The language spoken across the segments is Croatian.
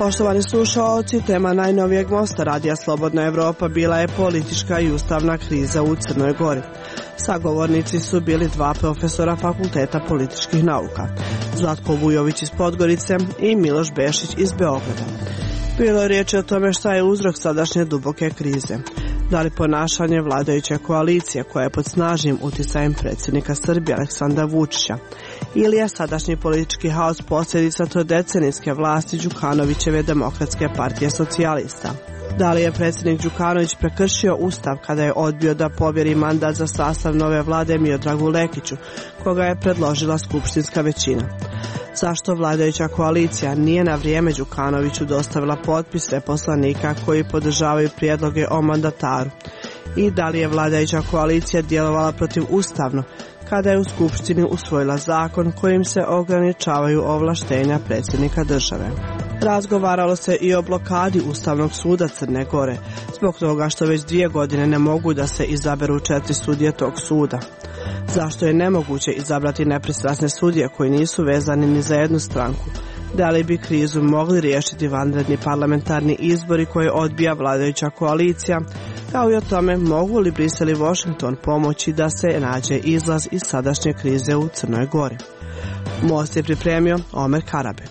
Poštovani slušaoci, tema najnovijeg mosta Radija Slobodna Evropa bila je politička i ustavna kriza u Crnoj Gori. Sagovornici su bili dva profesora Fakulteta političkih nauka, Zlatko Vujović iz Podgorice i Miloš Bešić iz Beograda. Bilo je riječi o tome šta je uzrok sadašnje duboke krize. Da li ponašanje vladajuće koalicije koja je pod snažnim utjecajem predsjednika Srbije Aleksandra Vučića ili je sadašnji politički haos posljedica trodecenijske vlasti Đukanovićeve Demokratske partije socijalista. Da li je predsjednik Đukanović prekršio ustav kada je odbio da povjeri mandat za sastav nove vlade Miodragu Lekiću, koga je predložila skupštinska većina? Zašto vladajuća koalicija nije na vrijeme Đukanoviću dostavila potpise poslanika koji podržavaju prijedloge o mandataru? I da li je vladajuća koalicija djelovala protivustavno kada je u skupštini usvojila zakon kojim se ograničavaju ovlaštenja predsjednika države? Razgovaralo se i o blokadi Ustavnog suda Crne Gore, zbog toga što već 2 godine ne mogu da se izaberu 4 sudije tog suda. Zašto je nemoguće izabrati nepristrasne sudije koji nisu vezani ni za jednu stranku? Da li bi krizu mogli riješiti vanredni parlamentarni izbori koje odbija vladajuća koalicija, kao i o tome mogu li Brisel i Washington pomoći da se nađe izlaz iz sadašnje krize u Crnoj Gori? Most je pripremio Omer Karabek.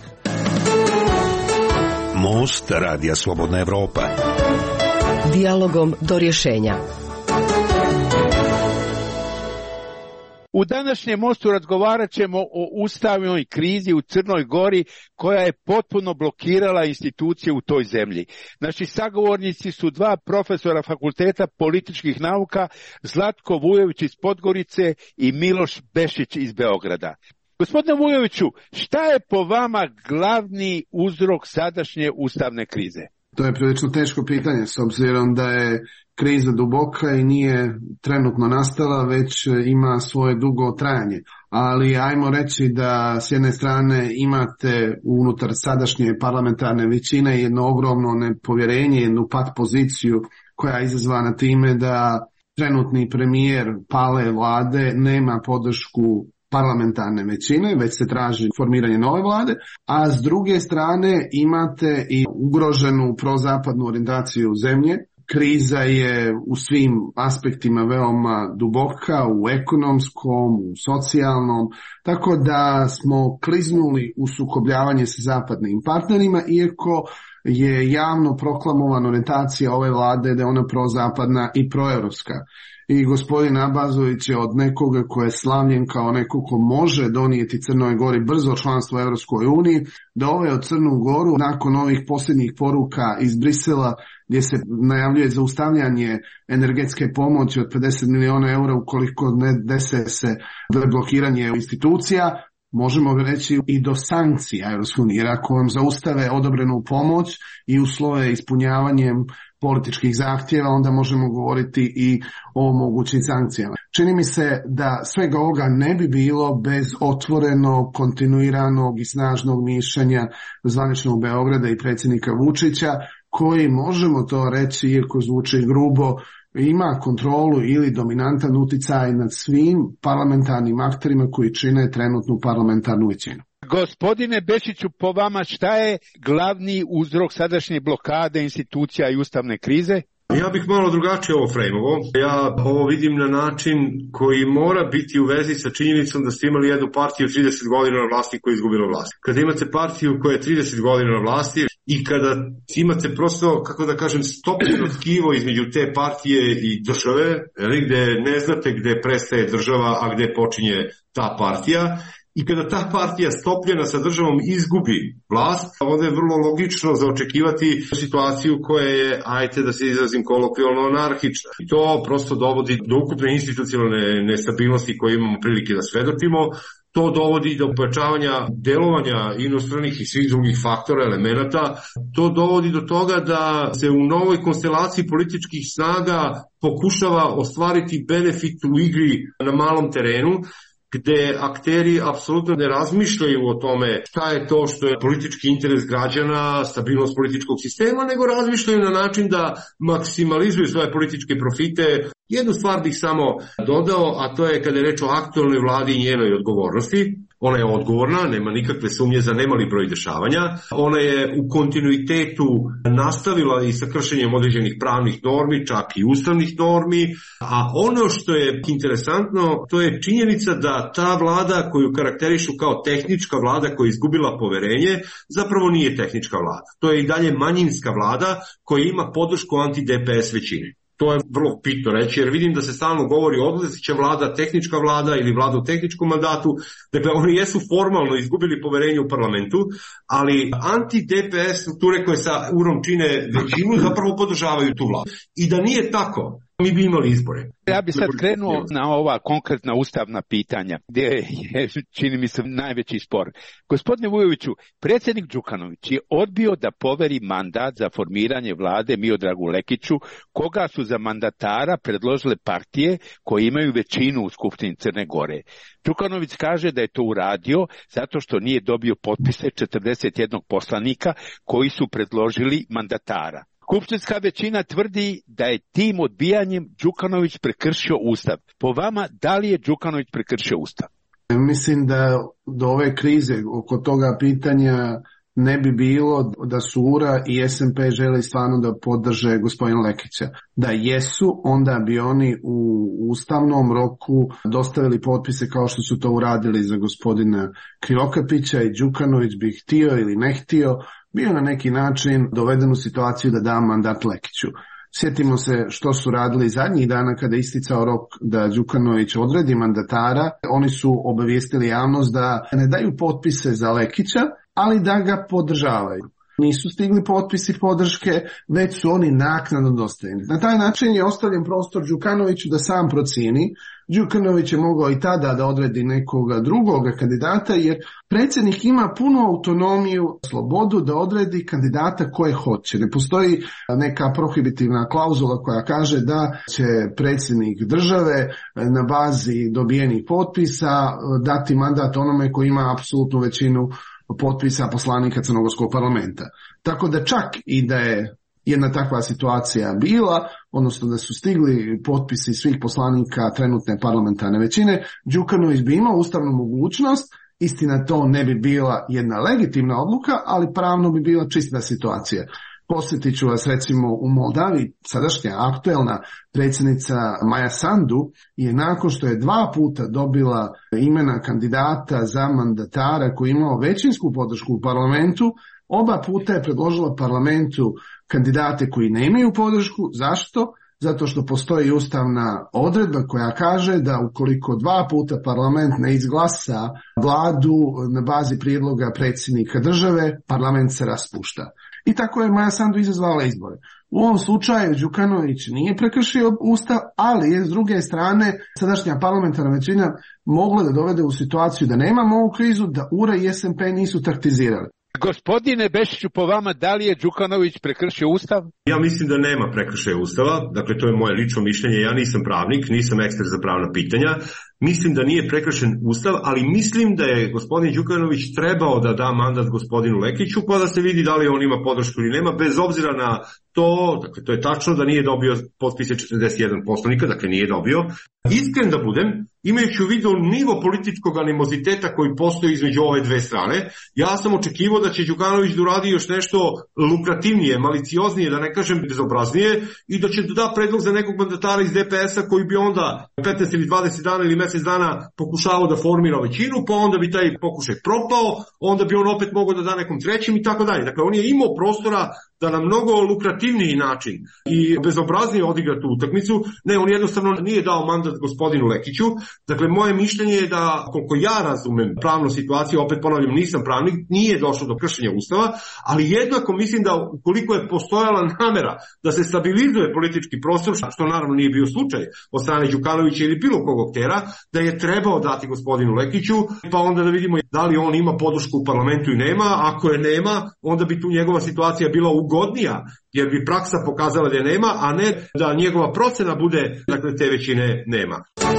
Most Radija Slobodna Evropa. Dijalogom do rješenja. U današnjem mostu razgovarat ćemo o ustavnoj krizi u Crnoj Gori koja je potpuno blokirala institucije u toj zemlji. Naši sagovornici su dva profesora Fakulteta političkih nauka, Zlatko Vujović iz Podgorice i Miloš Bešić iz Beograda. Gospodine Vujoviću, šta je po vama glavni uzrok sadašnje ustavne krize? To je prilično teško pitanje, s obzirom da je kriza duboka i nije trenutno nastala, već ima svoje dugo trajanje. Ali ajmo reći da s jedne strane imate unutar sadašnje parlamentarne većine jedno ogromno nepovjerenje, jednu pat poziciju koja je izazvana time da trenutni premijer pale vlade nema podršku parlamentarne većine, već se traži formiranje nove vlade, a s druge strane imate i ugroženu prozapadnu orijentaciju zemlje. Kriza je u svim aspektima veoma duboka, u ekonomskom, u socijalnom, tako da smo kliznuli u sukobljavanje sa zapadnim partnerima, iako je javno proklamovana orijentacija ove vlade da je ona prozapadna i proevropska. I gospodin Abazović je od nekoga ko je slavljen kao neko ko može donijeti Crnoj Gori brzo članstvo u Europskoj uniji, da od Crnu Goru nakon ovih posljednjih poruka iz Brisela gdje se najavljuje zaustavljanje energetske pomoći od 50 milijuna eura ukoliko ne dese se blokiranje institucija, možemo reći i do sankcija Europske unije, jer ako vam zaustave odobrenu pomoć i uslove ispunjavanjem političkih zahtjeva, onda možemo govoriti i o mogućim sankcijama. Čini mi se da svega ovoga ne bi bilo bez otvorenog, kontinuiranog i snažnog mišljenja zvaničnog Beograda i predsjednika Vučića, koji, možemo to reći, iako zvuči grubo, ima kontrolu ili dominantan utjecaj nad svim parlamentarnim akterima koji čine trenutnu parlamentarnu većinu. Gospodine Bešiću, po vama šta je glavni uzrok sadašnje blokade institucija i ustavne krize? Ja bih malo drugačije ovo frejmovo. Ja ovo vidim na način koji mora biti u vezi sa činjenicom da ste imali jednu partiju 30 godina na vlasti koja je izgubila vlast. Kada imate partiju koja je 30 godina na vlasti i kada imate prosto, kako da kažem, stopljeno tkivo između te partije i države, gde ne znate gde prestaje država, a gde počinje ta partija, i kada ta partija stopljena sa državom izgubi vlast, onda je vrlo logično za očekivati situaciju koja je, ajte da se izrazim kolokvijalno, anarhična. I to prosto dovodi do ukupne institucionalne nestabilnosti koje imamo prilike da svedočimo. To dovodi do pojačavanja delovanja inostranih i svih drugih faktora, elemenata. To dovodi do toga da se u novoj konstelaciji političkih snaga pokušava ostvariti benefit u igri na malom terenu, gde akteri apsolutno ne razmišljaju o tome šta je to što je politički interes građana, stabilnost političkog sistema, nego razmišljaju na način da maksimalizuju svoje političke profite. Jednu stvar bih samo dodao, a to je kada je reč o aktualnoj vladi i njenoj odgovornosti. Ona je odgovorna, nema nikakve sumnje za nemali broj dešavanja. Ona je u kontinuitetu nastavila i sa kršenjem određenih pravnih normi, čak i ustavnih normi. A ono što je interesantno, to je činjenica da ta vlada koju karakterišu kao tehnička vlada koja je izgubila poverenje, zapravo nije tehnička vlada. To je i dalje manjinska vlada koja ima podršku anti-DPS većine. To je vrlo bitno reći, jer vidim da se stalno govori odlazeća vlada, tehnička vlada ili vlada u tehničkom mandatu. Dakle, oni jesu formalno izgubili poverenje u parlamentu, ali anti-DPS strukture koje sa URom čine većinu zapravo podržavaju tu vladu. I da nije tako, mi bi imali izbore. Ja bi sad krenuo na ova konkretna ustavna pitanja, gdje je, čini mi se, najveći spor. Gospodine Vujoviću, predsjednik Đukanović je odbio da poveri mandat za formiranje vlade Miodragu Lekiću, koga su za mandatara predložile partije koje imaju većinu u Skupštini Crne Gore. Đukanović kaže da je to uradio zato što nije dobio potpise 41 poslanika koji su predložili mandatara. Skupštinska većina tvrdi da je tim odbijanjem Đukanović prekršio Ustav. Po vama, da li je Đukanović prekršio Ustav? Mislim da do ove krize oko toga pitanja ne bi bilo da su URA i SMP želi stvarno da podrže gospodina Lekića. Da jesu, onda bi oni u ustavnom roku dostavili potpise kao što su to uradili za gospodina Krivokapića i Đukanović bi htio ili ne htio, bio na neki način doveden u situaciju da da mandat Lekiću. Sjetimo se što su radili zadnjih dana kada je isticao rok da Đukanović odredi mandatara. Oni su obavijestili javnost da ne daju potpise za Lekića, ali da ga podržavaju. Nisu stigli potpisi podrške, već su oni naknadno dostavljeni. Na taj način je ostavljen prostor Đukanoviću da sam procijeni. Đukanović je mogao i tada da odredi nekoga drugoga kandidata, jer predsjednik ima punu autonomiju, slobodu da odredi kandidata koje hoće. Ne postoji neka prohibitivna klauzula koja kaže da će predsjednik države na bazi dobijenih potpisa dati mandat onome koji ima apsolutnu većinu potpisa poslanika Crnogorskog parlamenta. Tako da čak i da je jedna takva situacija bila, odnosno da su stigli potpisi svih poslanika trenutne parlamentarne većine, Đukanović bi imao ustavnu mogućnost, istina to ne bi bila jedna legitimna odluka, ali pravno bi bila čista situacija. Posjetit ću vas recimo u Moldavi, sadašnja aktuelna predsjednica Maja Sandu je nakon što je 2 puta dobila imena kandidata za mandatara koji je imao većinsku podršku u parlamentu, oba puta je predložila parlamentu kandidate koji nemaju podršku. Zašto? Zato što postoji ustavna odredba koja kaže da ukoliko 2 puta parlament ne izglasa vladu na bazi prijedloga predsjednika države, parlament se raspušta. I tako je Maja Sandu izazvala izbore. U ovom slučaju Đukanović nije prekršio Ustav, ali je s druge strane sadašnja parlamentarna većina mogla da dovede u situaciju da nemamo ovu krizu, da URA i SMP nisu taktizirali. Gospodine Bešiću, po vama, da li je Đukanović prekršio Ustav? Ja mislim da nema prekršaja Ustava, dakle to je moje lično mišljenje, ja nisam pravnik, nisam ekspert za pravna pitanja. Mislim da nije prekršen Ustav, ali mislim da je gospodin Đukanović trebao da da mandat gospodinu Lekiću, pa da se vidi da li on ima podršku ili nema, bez obzira na to, dakle to je tačno da nije dobio potpise 41 poslanika, dakle nije dobio. Iskren da budem, imajući u vidu nivo političkog animoziteta koji postoji između ove dve strane, ja sam očekivao da će Đukanović da uradi još nešto lukrativnije, malicioznije, da ne kažem bezobraznije, i da će da predlog za nekog mandatara iz DPS-a koji bi onda 15 ili 20 dana ili mjesec dana pokušavao da formira većinu, pa onda bi taj pokušaj propao, onda bi on opet mogao da da nekom trećem i tako dalje. Dakle, on je imao prostora da na mnogo lukrativniji način i bezobraznije odigra tu utakmicu. Ne, on jednostavno nije dao mandat gospodinu Lekiću. Dakle, moje mišljenje je da, koliko ja razumem pravnu situaciju, opet ponavljam, nisam pravnik, nije došlo do kršenja Ustava, ali jednako mislim da ukoliko je postojala namera da se stabilizuje politički prostor, što naravno nije bio slučaj od strane Đukanovića ili bilo kog aktera, da je trebao dati gospodinu Lekiću, pa onda da vidimo da li on ima podršku u parlamentu i nema. Ako je nema, onda bi tu njegova situacija bila ugodnija, jer bi praksa pokazala da je nema, a ne da njegova procena bude, dakle, te većine nema.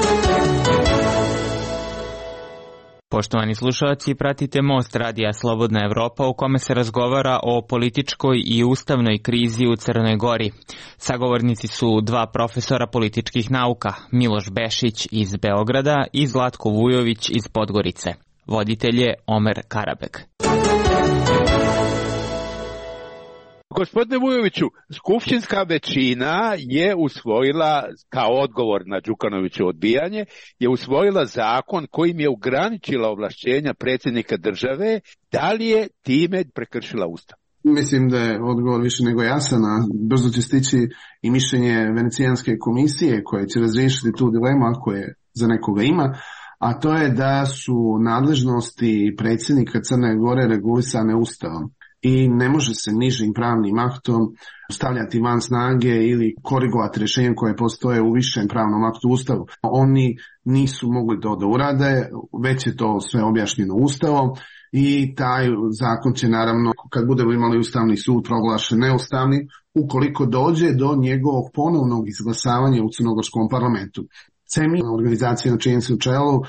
Poštovani slušalci, pratite Most radija Slobodna Evropa u kome se razgovara o političkoj i ustavnoj krizi u Crnoj Gori. Sagovornici su 2 profesora političkih nauka, Miloš Bešić iz Beograda i Zlatko Vujović iz Podgorice. Voditelj je Omer Karabek. Gospodine Vujoviću, skupštinska većina je usvojila, kao odgovor na Đukanovićevo odbijanje, je usvojila zakon kojim je ograničila ovlašćenja predsjednika države. Da li je time prekršila Ustav? Mislim da je odgovor više nego jasan, a brzo će stići i mišljenje Venecijanske komisije koje će razriješiti tu dilemu ako je za nekoga ima, a to je da su nadležnosti predsjednika Crne Gore regulisane Ustavom i ne može se nižim pravnim aktom stavljati van snage ili korigovati rješenjem koje postoje u višem pravnom aktu Ustavu. Oni nisu mogli to da urade, već je to sve objašnjeno Ustavom i taj zakon će naravno, kad budemo imali Ustavni sud proglašen neustavnim, ukoliko dođe do njegovog ponovnog izglasavanja u crnogorskom parlamentu. CEMI, organizacija na čijem se čelu,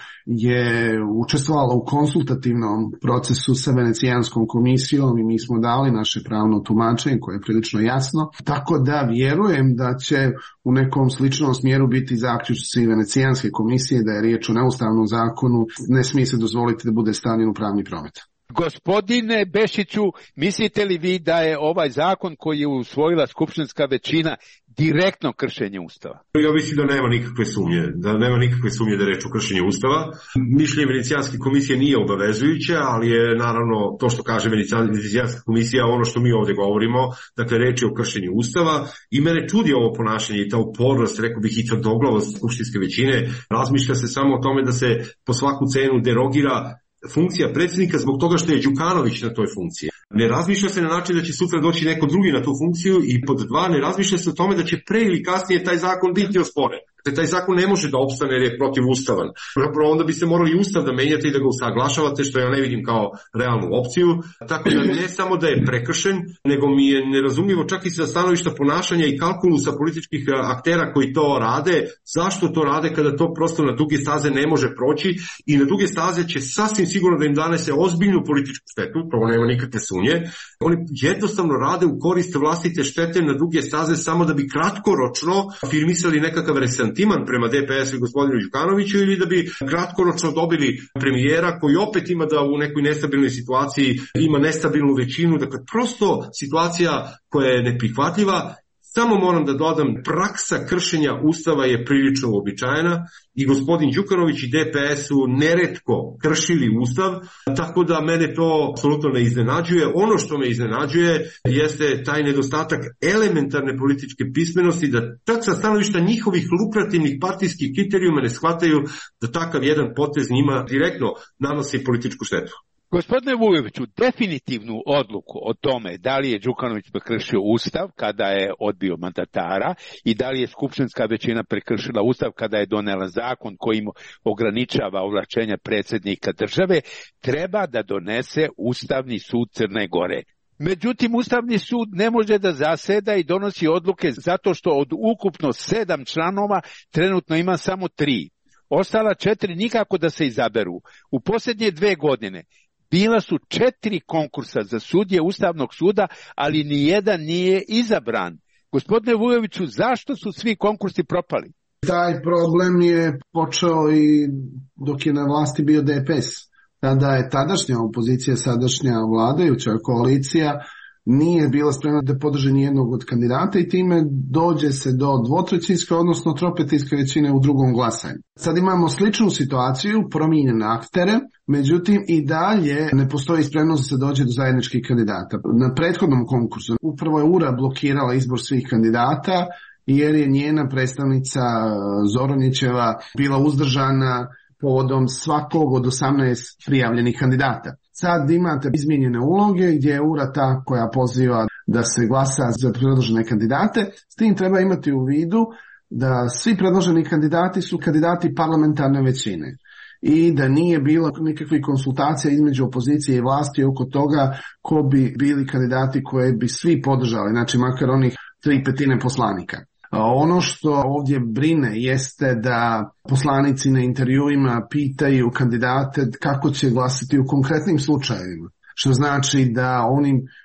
je učestvovala u konsultativnom procesu sa Venecijanskom komisijom i mi smo dali naše pravno tumačenje koje je prilično jasno. Tako da vjerujem da će u nekom sličnom smjeru biti zaključci Venecijanske komisije da je riječ o neustavnom zakonu, ne smije se dozvoliti da bude stavljen u pravni promet. Gospodine Bešiću, mislite li vi da je ovaj zakon koji je usvojila skupštinska većina direktno kršenje Ustava? Ja mislim da nema nikakve sumnje, da je reč o kršenju Ustava. Mišljenje Venecijanske komisije nije obavezujuće, ali je naravno to što kaže Venecijanska komisija ono što mi ovdje govorimo, dakle reč je o kršenju Ustava i mene čudi ovo ponašanje i ta upornost, rekao bih i tvrdoglavost skupštinske većine. Razmišlja se samo o tome da se po svaku cenu derogira funkcija predsjednika zbog toga što je Đukanović na toj funkciji. Ne razmišlja se na način da će sutra doći neko drugi na tu funkciju i pod dva, ne razmišlja se o tome da će pre ili kasnije taj zakon biti osporen. Taj zakon ne može da opstane jer je protivustavan. Onda bi se morali Ustav da menjate i da ga usaglašavate, što ja ne vidim kao realnu opciju. Tako da ne samo da je prekršen, nego mi je nerazumljivo čak i sa stanovišta ponašanja i kalkulusa političkih aktera koji to rade. Zašto to rade kada to prosto na duge staze ne može proći i na duge staze će sasvim sigurno da im danese ozbiljnu političku štetu, to nema nikakve sumnje. Oni jednostavno rade u korist vlastite štete na duge staze samo da bi kratkoročno afirmisali nekakav resantiman prema DPS-u i gospodinu Đukanoviću ili da bi kratkoročno dobili premijera koji opet ima da u nekoj nestabilnoj situaciji ima nestabilnu većinu. Dakle, prosto situacija koja je neprihvatljiva. Samo moram da dodam, praksa kršenja Ustava je prilično uobičajena i gospodin Đukanović i DPS su neretko kršili Ustav, tako da mene to apsolutno ne iznenađuje. Ono što me iznenađuje jeste taj nedostatak elementarne političke pismenosti, da čak sa stanovišta njihovih lukrativnih partijskih kriterijuma ne shvataju da takav jedan potez njima direktno nanosi političku štetu. Gospodine Vujoviću, definitivnu odluku o tome da li je Đukanović prekršio Ustav kada je odbio mandatara i da li je skupštinska većina prekršila Ustav kada je donela zakon kojim ograničava ovlašćenja predsjednika države, treba da donese Ustavni sud Crne Gore. Međutim, Ustavni sud ne može da zaseda i donosi odluke zato što od ukupno 7 članova trenutno ima samo 3. Ostala 4 nikako da se izaberu. U posljednje 2 godine bila su 4 konkursa za sudije Ustavnog suda, ali nijedan nije izabran. Gospodine Vujoviću, zašto su svi konkursi propali? Taj problem je počeo i dok je na vlasti bio DPS. Tada je tadašnja opozicija, sadašnja vladajuća koalicija nije bila spremna da podrži nijednog od kandidata i time dođe se do dvotrećinske, odnosno tropetinske većine u drugom glasanju. Sad imamo sličnu situaciju, promijenjene aktere, međutim i dalje ne postoji spremnost da se dođe do zajedničkih kandidata. Na prethodnom konkursu upravo je URA blokirala izbor svih kandidata jer je njena predstavnica Zoranićeva bila uzdržana povodom svakog od 18 prijavljenih kandidata. Sad imate izmijenjene uloge gdje je URA ta koja poziva da se glasa za predložene kandidate. S tim treba imati u vidu da svi predloženi kandidati su kandidati parlamentarne većine i da nije bilo nikakvih konsultacija između opozicije i vlasti oko toga ko bi bili kandidati koje bi svi podržali, znači makar onih 3/5 poslanika. Ono što ovdje brine jeste da poslanici na intervjuima pitaju kandidate kako će glasati u konkretnim slučajevima. Što znači da oni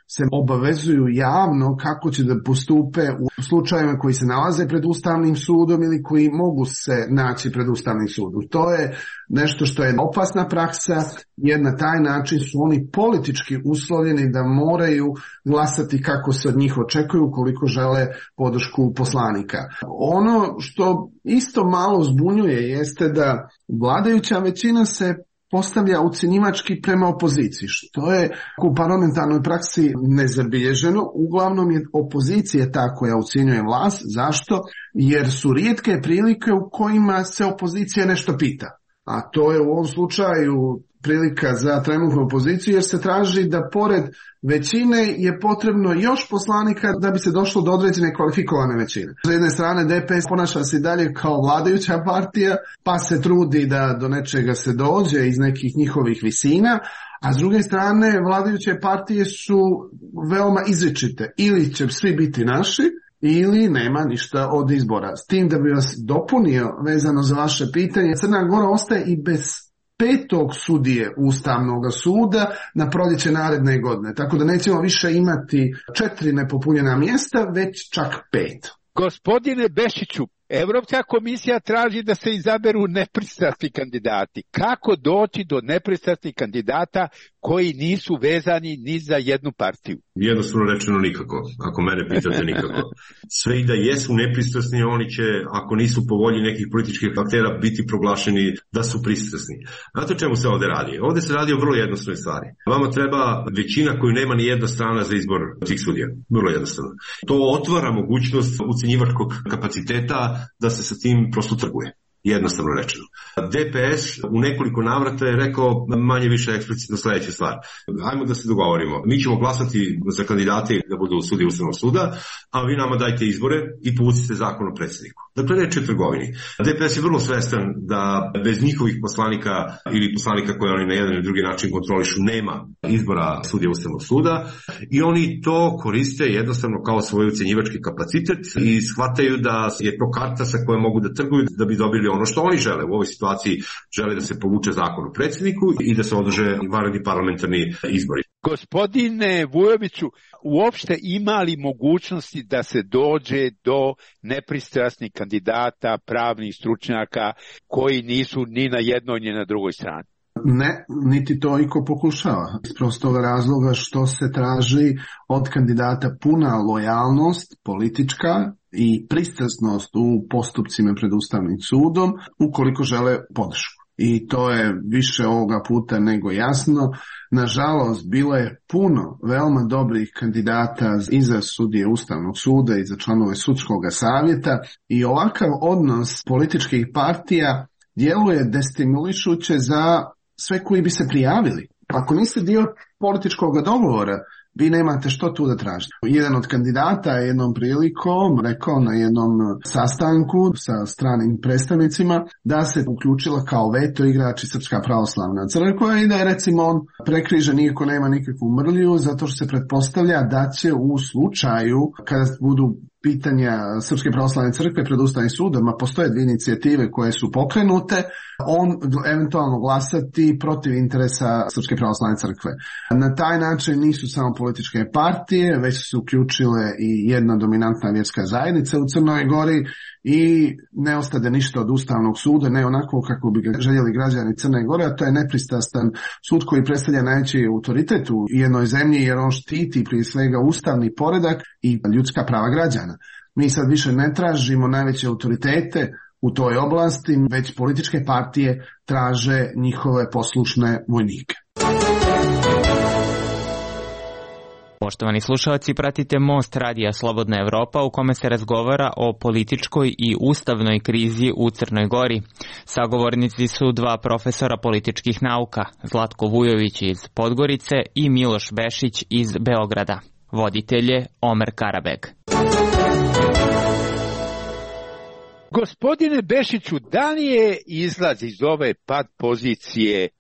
se obavezuju javno kako će da postupe u slučajevima koji se nalaze pred Ustavnim sudom ili koji mogu se naći pred Ustavnim sudom. To je nešto što je opasna praksa, jer na taj način su oni politički uslovljeni da moraju glasati kako se od njih očekuju ukoliko žele podršku poslanika. Ono što isto malo zbunjuje jeste da vladajuća većina se postavlja ucjenjivački prema opoziciji, što je u parlamentarnoj praksi nezabilježeno. Uglavnom je opozicija ta koja ucjenjuje vlast. Zašto? Jer su rijetke prilike u kojima se opozicija nešto pita. A to je u ovom slučaju prilika za trenutnu opoziciju, jer se traži da pored većine je potrebno još poslanika da bi se došlo do određene kvalifikovane većine. S jedne strane DPS ponaša se dalje kao vladajuća partija, pa se trudi da do nečega se dođe iz nekih njihovih visina, a s druge strane vladajuće partije su veoma izričite. Ili će svi biti naši, ili nema ništa od izbora. S tim da bi vas dopunio vezano za vaše pitanje, Crna Gora ostaje i bez 5. sudije Ustavnog suda na proljeće naredne godine. Tako da nećemo više imati 4 nepopunjena mjesta, već čak 5. Gospodine Bešiću, Evropska komisija traži da se izaberu nepristrasni kandidati. Kako doći do nepristrasnih kandidata koji nisu vezani ni za jednu partiju? Jednostavno rečeno nikako, ako mene pitate nikako. Sve i da jesu nepristrasni, oni će, ako nisu po volji nekih političkih aktera, biti proglašeni da su pristrasni. Znate o čemu se ovdje radi? Ovdje se radi o vrlo jednostavnoj stvari. Vama treba većina koju nema ni jedna strana za izbor tih sudija. Vrlo jednostavno. To otvara mogućnost ucjenjivačkog kapaciteta da se sa tim prosto trguje. Jednostavno rečeno. DPS u nekoliko navrata je rekao manje više eksplicitno sljedeća stvar. Ajmo da se dogovorimo. Mi ćemo glasati za kandidate da budu sudije Ustavnog suda, a vi nama dajte izbore i povucite zakon o predsjedniku. Dakle, reč je o trgovini. DPS je vrlo svestan da bez njihovih poslanika ili poslanika koje oni na jedan ili drugi način kontrolišu nema izbora sudija Ustavnog suda i oni to koriste jednostavno kao svoj ucjenjivački kapacitet i shvataju da je to karta sa kojom mogu da trguju da bi dobili ono što oni žele. U ovoj situaciji žele da se povuče zakon o predsjedniku i da se održe vanredni parlamentarni izbori. Gospodine Vujoviću, uopšte ima li mogućnosti da se dođe do nepristrasnih kandidata, pravnih stručnjaka koji nisu ni na jednoj ni na drugoj strani? Ne, niti to iko pokušava. Iz prostog razloga što se traži od kandidata puna lojalnost politička i pristrasnost u postupcima pred Ustavnim sudom ukoliko žele podršku. I to je više ovoga puta nego jasno. Nažalost, bilo je puno veoma dobrih kandidata i za sudije Ustavnog suda i za članove sudskog savjeta i ovakav odnos političkih partija djeluje destimulišuće za sve koji bi se prijavili. Ako niste dio političkog dogovora, vi nemate što tu da tražite. Jedan od kandidata je jednom prilikom rekao na jednom sastanku sa stranim predstavnicima da se uključila kao veto igrači Srpska pravoslavna crkva i da je recimo on prekrižen iako nema nikakvu mrlju zato što se pretpostavlja da će u slučaju kada budu pitanja Srpske pravoslavne crkve pred Ustavnim sudom, a postoje 2 inicijative koje su pokrenute, on eventualno glasati protiv interesa Srpske pravoslavne crkve. Na taj način nisu samo političke partije, već su uključile i jedna dominantna vjerska zajednica u Crnoj Gori i ne ostade ništa od Ustavnog suda, ne onako kako bi ga željeli građani Crne Gore, a to je nepristrastan sud koji predstavlja najveći autoritet u jednoj zemlji jer on štiti prije svega ustavni poredak i ljudska prava građana. Mi sad više ne tražimo najveće autoritete u toj oblasti, već političke partije traže njihove poslušne vojnike. Poštovani slušalci, pratite Most radija Slobodna Evropa u kome se razgovara o političkoj i ustavnoj krizi u Crnoj Gori. Sagovornici su 2 profesora političkih nauka, Zlatko Vujović iz Podgorice i Miloš Bešić iz Beograda. Voditelj je Omer Karabeg. Gospodine Bešiću, da li je izlaz iz ove pad pozicije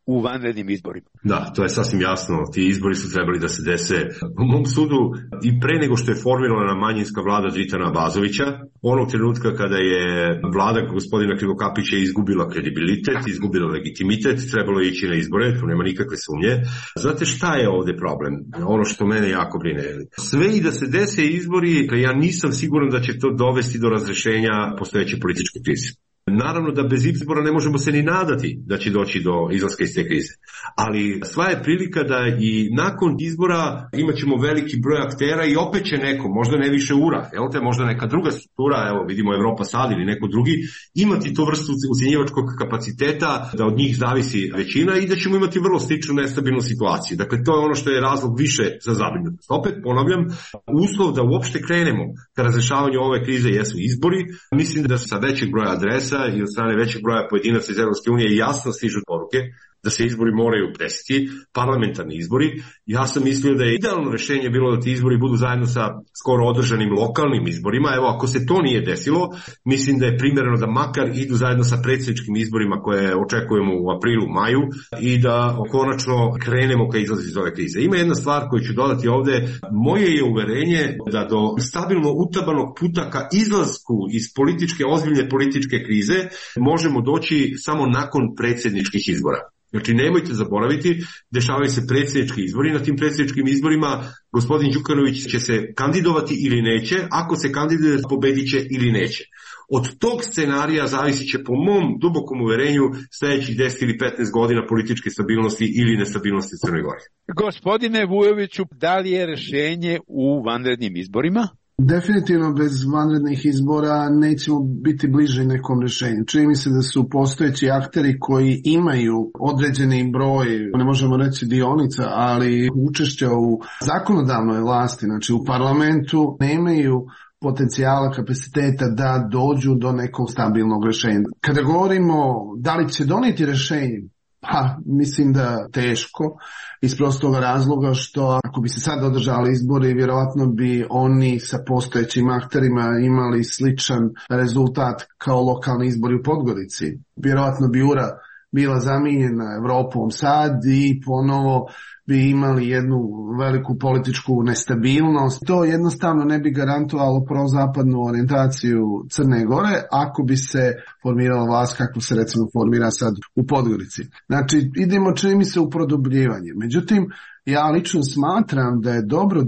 u vanrednim izborima. Da, to je sasvim jasno. Ti izbori su trebali da se dese u mom sudu i pre nego što je formirana manjinska vlada Dritana Abazovića, onog trenutka kada je vlada gospodina Krivokapića izgubila kredibilitet, izgubila legitimitet, trebalo je ići na izbore, tu nema nikakve sumnje. Znate šta je ovde problem? Ono što mene jako brine. Sve i da se dese izbori, ja nisam siguran da će to dovesti do razrešenja postojeće političke krize. Naravno da bez izbora ne možemo se ni nadati da će doći do izlaska iz te krize. Ali sva je prilika da i nakon izbora imat ćemo veliki broj aktera i opet će neko, možda ne više URA, možda neka druga struktura, evo vidimo Evropa Sad ili neko drugi, imati tu vrstu ucjenjivačkog kapaciteta da od njih zavisi većina i da ćemo imati vrlo sličnu nestabilnu situaciju. Dakle, to je ono što je razlog više za zabrinutost. Opet ponavljam, uslov da uopšte krenemo ka razrešavanju ove krize jesu izbori. Mislim da sa većeg broja adresa i od strane većeg broja pojedinaca iz Evropske unije jasno stižu poruke da se izbori moraju desiti, parlamentarni izbori. Ja sam mislio da je idealno rešenje bilo da ti izbori budu zajedno sa skoro održanim lokalnim izborima. Evo, ako se to nije desilo, mislim da je primjereno da makar idu zajedno sa predsjedničkim izborima koje očekujemo u aprilu, maju i da konačno krenemo ka izlazu iz ove krize. Ima jedna stvar koju ću dodati ovde. Moje je uverenje da do stabilno utabanog puta ka izlasku iz ozbiljne političke krize možemo doći samo nakon predsjedničkih izbora. Znači, nemojte zaboraviti, dešavaju se predsjednički izbori. Na tim predsjedničkim izborima gospodin Đukanović će se kandidovati ili neće. Ako se kandiduje, pobedit će ili neće. Od tog scenarija zavisit će, po mom dubokom uverenju, sljedećih 10 ili 15 godina političke stabilnosti ili nestabilnosti u Crnoj Gori. Gospodine Vujoviću, da li je rešenje u vanrednim izborima? Definitivno bez vanrednih izbora nećemo biti bliži nekom rješenju. Čini mi se da su postojeći akteri koji imaju određeni broj, ne možemo reći dionica, ali učešća u zakonodavnoj vlasti, znači u parlamentu, nemaju potencijala, kapaciteta da dođu do nekog stabilnog rješenja. Kada govorimo da li će donijeti rješenje, pa mislim da teško, iz prostog razloga što ako bi se sad održali izbori, vjerojatno bi oni sa postojećim akterima imali sličan rezultat kao lokalni izbori u Podgorici. Vjerojatno bi URA bila zamijenjena Evropom Sad i ponovo bi imali jednu veliku političku nestabilnost. To jednostavno ne bi garantovalo prozapadnu orijentaciju Crne Gore ako bi se formirala vlast kako se recimo formira sad u Podgorici. Znači, idemo, čini mi se, u produbljivanje. Međutim, ja lično smatram da je dobro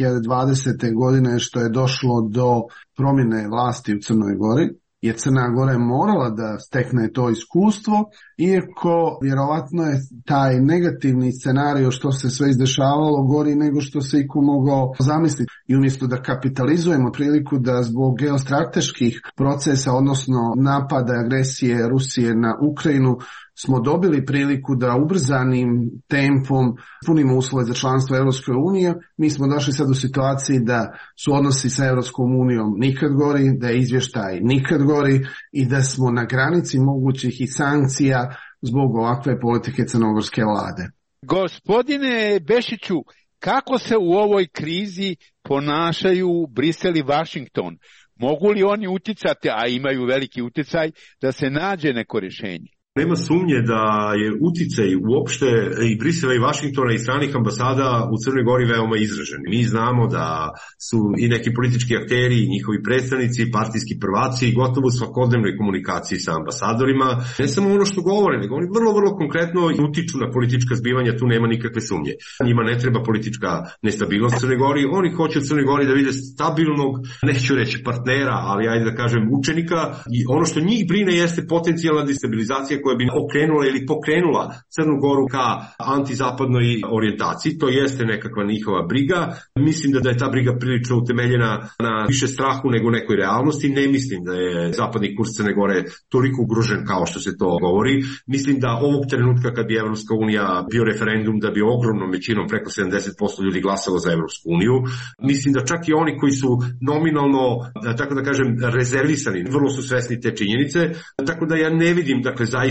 2020. godine što je došlo do promjene vlasti u Crnoj Gori, jer Crna Gora je morala da stekne to iskustvo, iako vjerovatno je taj negativni scenario što se sve izdešavalo gori nego što se iko mogao zamisliti. I umjesto da kapitalizujemo priliku da zbog geostrateških procesa, odnosno napada agresije Rusije na Ukrajinu, smo dobili priliku da ubrzanim tempom punimo uslove za članstvo Europske unije. Mi smo došli sad u situaciji da su odnosi sa Europskom unijom nikad gori, da je izvještaj nikad gori i da smo na granici mogućih i sankcija zbog ovakve politike crnogorske vlade. Gospodine Bešiću, kako se u ovoj krizi ponašaju Brisel i Vašington? Mogu li oni uticati, a imaju veliki uticaj, da se nađe neko rješenje? Nema sumnje da je uticaj uopšte i Brisela i Vašingtona i stranih ambasada u Crnoj Gori veoma izražen. Mi znamo da su i neki politički akteri i njihovi predstavnici, partijski prvaci gotovo u svakodnevnoj komunikaciji sa ambasadorima. Ne samo ono što govore, nego oni vrlo, vrlo konkretno utiču na politička zbivanja, tu nema nikakve sumnje. Njima ne treba politička nestabilnost u Crnoj Gori, oni hoće u Crnoj Gori da vide stabilnog, neću reći partnera, ali ajde da kažem učenika, i ono što njih brine jeste potencijalna destabilizacija koja bi okrenula ili pokrenula Crnu Goru ka antizapadnoj orijentaciji. To jeste nekakva njihova briga. Mislim da je ta briga prilično utemeljena na više strahu nego nekoj realnosti. Ne mislim da je zapadni kurs Crne Gore toliko ugrožen kao što se to govori. Mislim da ovog trenutka kad bi Evropska unija bio referendum, da bi ogromnom većinom preko 70% ljudi glasalo za Evropsku uniju. Mislim da čak i oni koji su nominalno, tako da kažem, rezervisani, vrlo su svesni te činjenice. Tako da ja ne vidim, dakle, zaista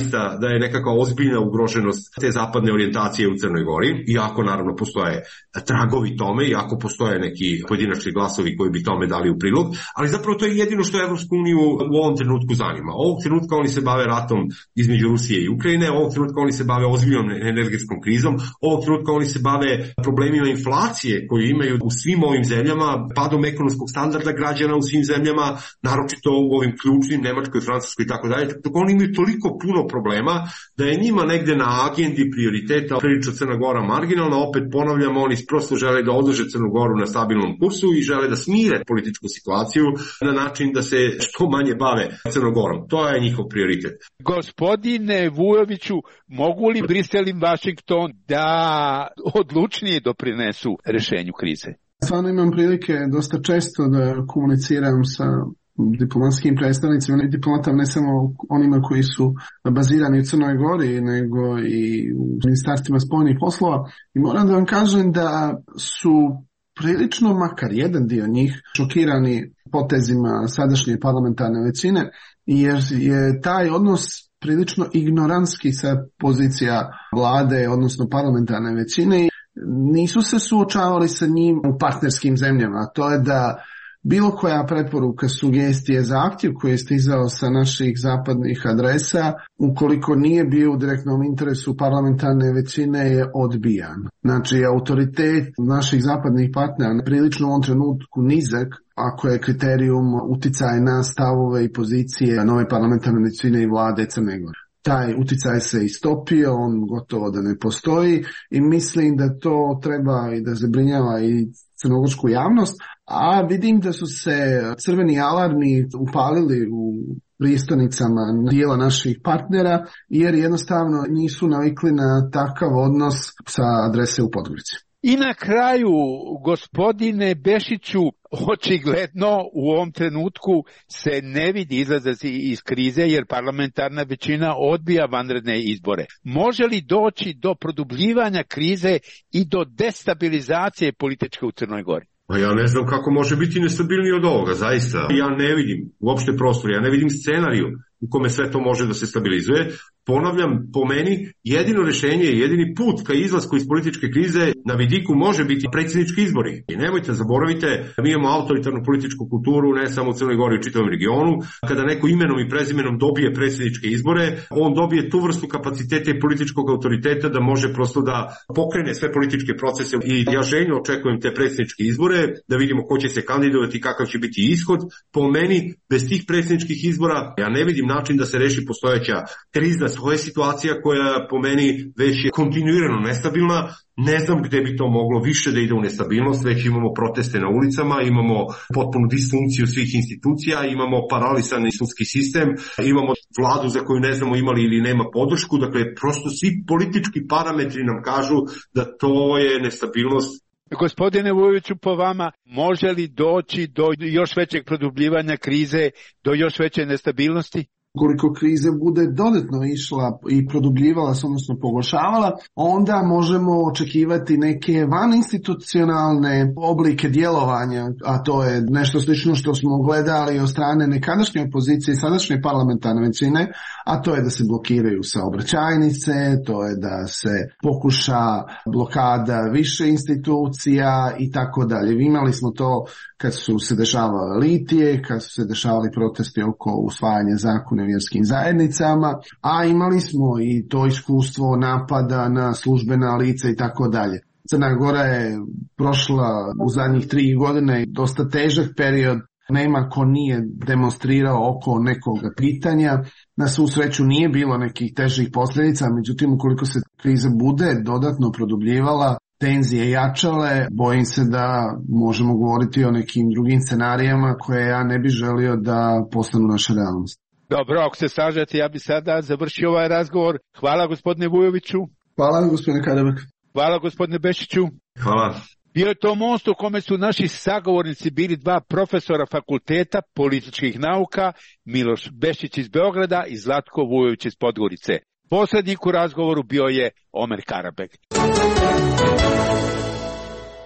zaista da je nekakva ozbiljna ugroženost te zapadne orijentacije u Crnoj Gori, iako naravno postoje tragovi tome, iako postoje neki pojedinačni glasovi koji bi tome dali u prilog, ali zapravo to je jedino što Evropsku uniju u ovom trenutku zanima. Ovog trenutka oni se bave ratom između Rusije i Ukrajine, ovog trenutka oni se bave ozbiljnom energetskom krizom, ovog trenutka oni se bave problemima inflacije koju imaju u svim ovim zemljama, padom ekonomskog standarda građana u svim zemljama, naročito u ovim ključnim Nemačkoj, Francuskoj i tako dalje. Tako oni imaju toliko puno problema da je njima negde na agendi prioriteta prilično Crna Gora marginalna. Opet ponavljamo, oni prosto žele da održe Crnu Goru na stabilnom kursu i žele da smire političku situaciju na način da se što manje bave Crnom Gorom. To je njihov prioritet. Gospodine Vujoviću, mogu li Brisel i Vašington da odlučnije doprinesu rešenju krize? Stvarno imam prilike dosta često da komuniciram sa diplomatskim predstavnicima i diplomatama, ne samo onima koji su bazirani u Crnoj Gori, nego i u ministarstvima spoljnih poslova. I moram da vam kažem da su prilično, makar jedan dio njih, šokirani potezima sadašnje parlamentarne većine, jer je taj odnos prilično ignorantski sa pozicija vlade, odnosno parlamentarne većine. Nisu se suočavali sa njim u partnerskim zemljama. To je da bilo koja preporuka, sugestije, zahtjev koji je stizao sa naših zapadnih adresa, ukoliko nije bio u direktnom interesu parlamentarne većine, je odbijan. Znači, autoritet naših zapadnih partnera prilično u ovom trenutku nizak, ako je kriterijum uticaj na stavove i pozicije nove parlamentarne većine i vlade Crne Gore. Taj uticaj se istopio, on gotovo da ne postoji i mislim da to treba i da zabrinjava i crnogorsku javnost, a vidim da su se crveni alarmi upalili u pristonicama dijela naših partnera, jer jednostavno nisu navikli na takav odnos sa adrese u Podgorici. I na kraju, gospodine Bešiću, očigledno u ovom trenutku se ne vidi izlazak iz krize jer parlamentarna većina odbija vanredne izbore. Može li doći do produbljivanja krize i do destabilizacije političke u Crnoj Gori? Ja ne znam kako može biti nestabilniji od ovoga, zaista. Ja ne vidim uopšte prostor, ja ne vidim scenariju u kome sve to može da se stabilizuje. Ponavljam, po meni, jedino rešenje i jedini put ka izlasku iz političke krize na vidiku može biti predsjednički izbori. I nemojte zaboravite, mi imamo autoritarnu političku kulturu ne samo u Crnoj Gori, u čitavom regionu. Kada neko imenom i prezimenom dobije predsjedničke izbore, on dobije tu vrstu kapaciteta i političkog autoriteta da može prosto da pokrene sve političke procese. I ja željno očekujem te predsjedničke izbore, da vidimo ko će se kandidovati i kakav će biti ishod. Po meni, bez tih predsjedničkih izbora, ja ne vidim način da se reši postojeća kriza. To je situacija koja po meni već je kontinuirano nestabilna. Ne znam gde bi to moglo više da ide u nestabilnost, već imamo proteste na ulicama, imamo potpunu disfunkciju svih institucija, imamo paralisani sudski sistem, imamo vladu za koju ne znamo imali ili nema podršku, dakle prosto svi politički parametri nam kažu da to je nestabilnost. Gospodine Vujoviću, po vama, može li doći do još većeg produbljivanja krize, do još veće nestabilnosti? Ukoliko kriza bude dodatno išla i produbljivala se, odnosno pogoršavala, onda možemo očekivati neke vaninstitucionalne oblike djelovanja, a to je nešto slično što smo gledali od strane nekadašnje opozicije i sadašnje parlamentarne većine, a to je da se blokiraju saobraćajnice, to je da se pokuša blokada više institucija i tako dalje. Imali smo to kad su se dešavale litije, kad su se dešavali protesti oko usvajanja zakona o vjerskim zajednicama, a imali smo i to iskustvo napada na službena lica i tako dalje. Crna Gora je prošla u zadnjih 3 godine dosta težak period, nema ko nije demonstrirao oko nekog pitanja. Na svu sreću nije bilo nekih težih posljedica, međutim ukoliko se kriza bude dodatno produbljivala, tenzije jačale, bojim se da možemo govoriti o nekim drugim scenarijama koje ja ne bih želio da postanu naša realnost. Dobro, ako se slažete, ja bih sada završio ovaj razgovor. Hvala gospodine Vujoviću. Hvala gospodine Kadebak. Hvala gospodine Bešiću. Hvala. Bio je to most u kome su naši sagovornici bili 2 profesora fakulteta političkih nauka, Miloš Bešić iz Beograda i Zlatko Vujović iz Podgorice. Posrednik u razgovoru bio je Omer Karabek.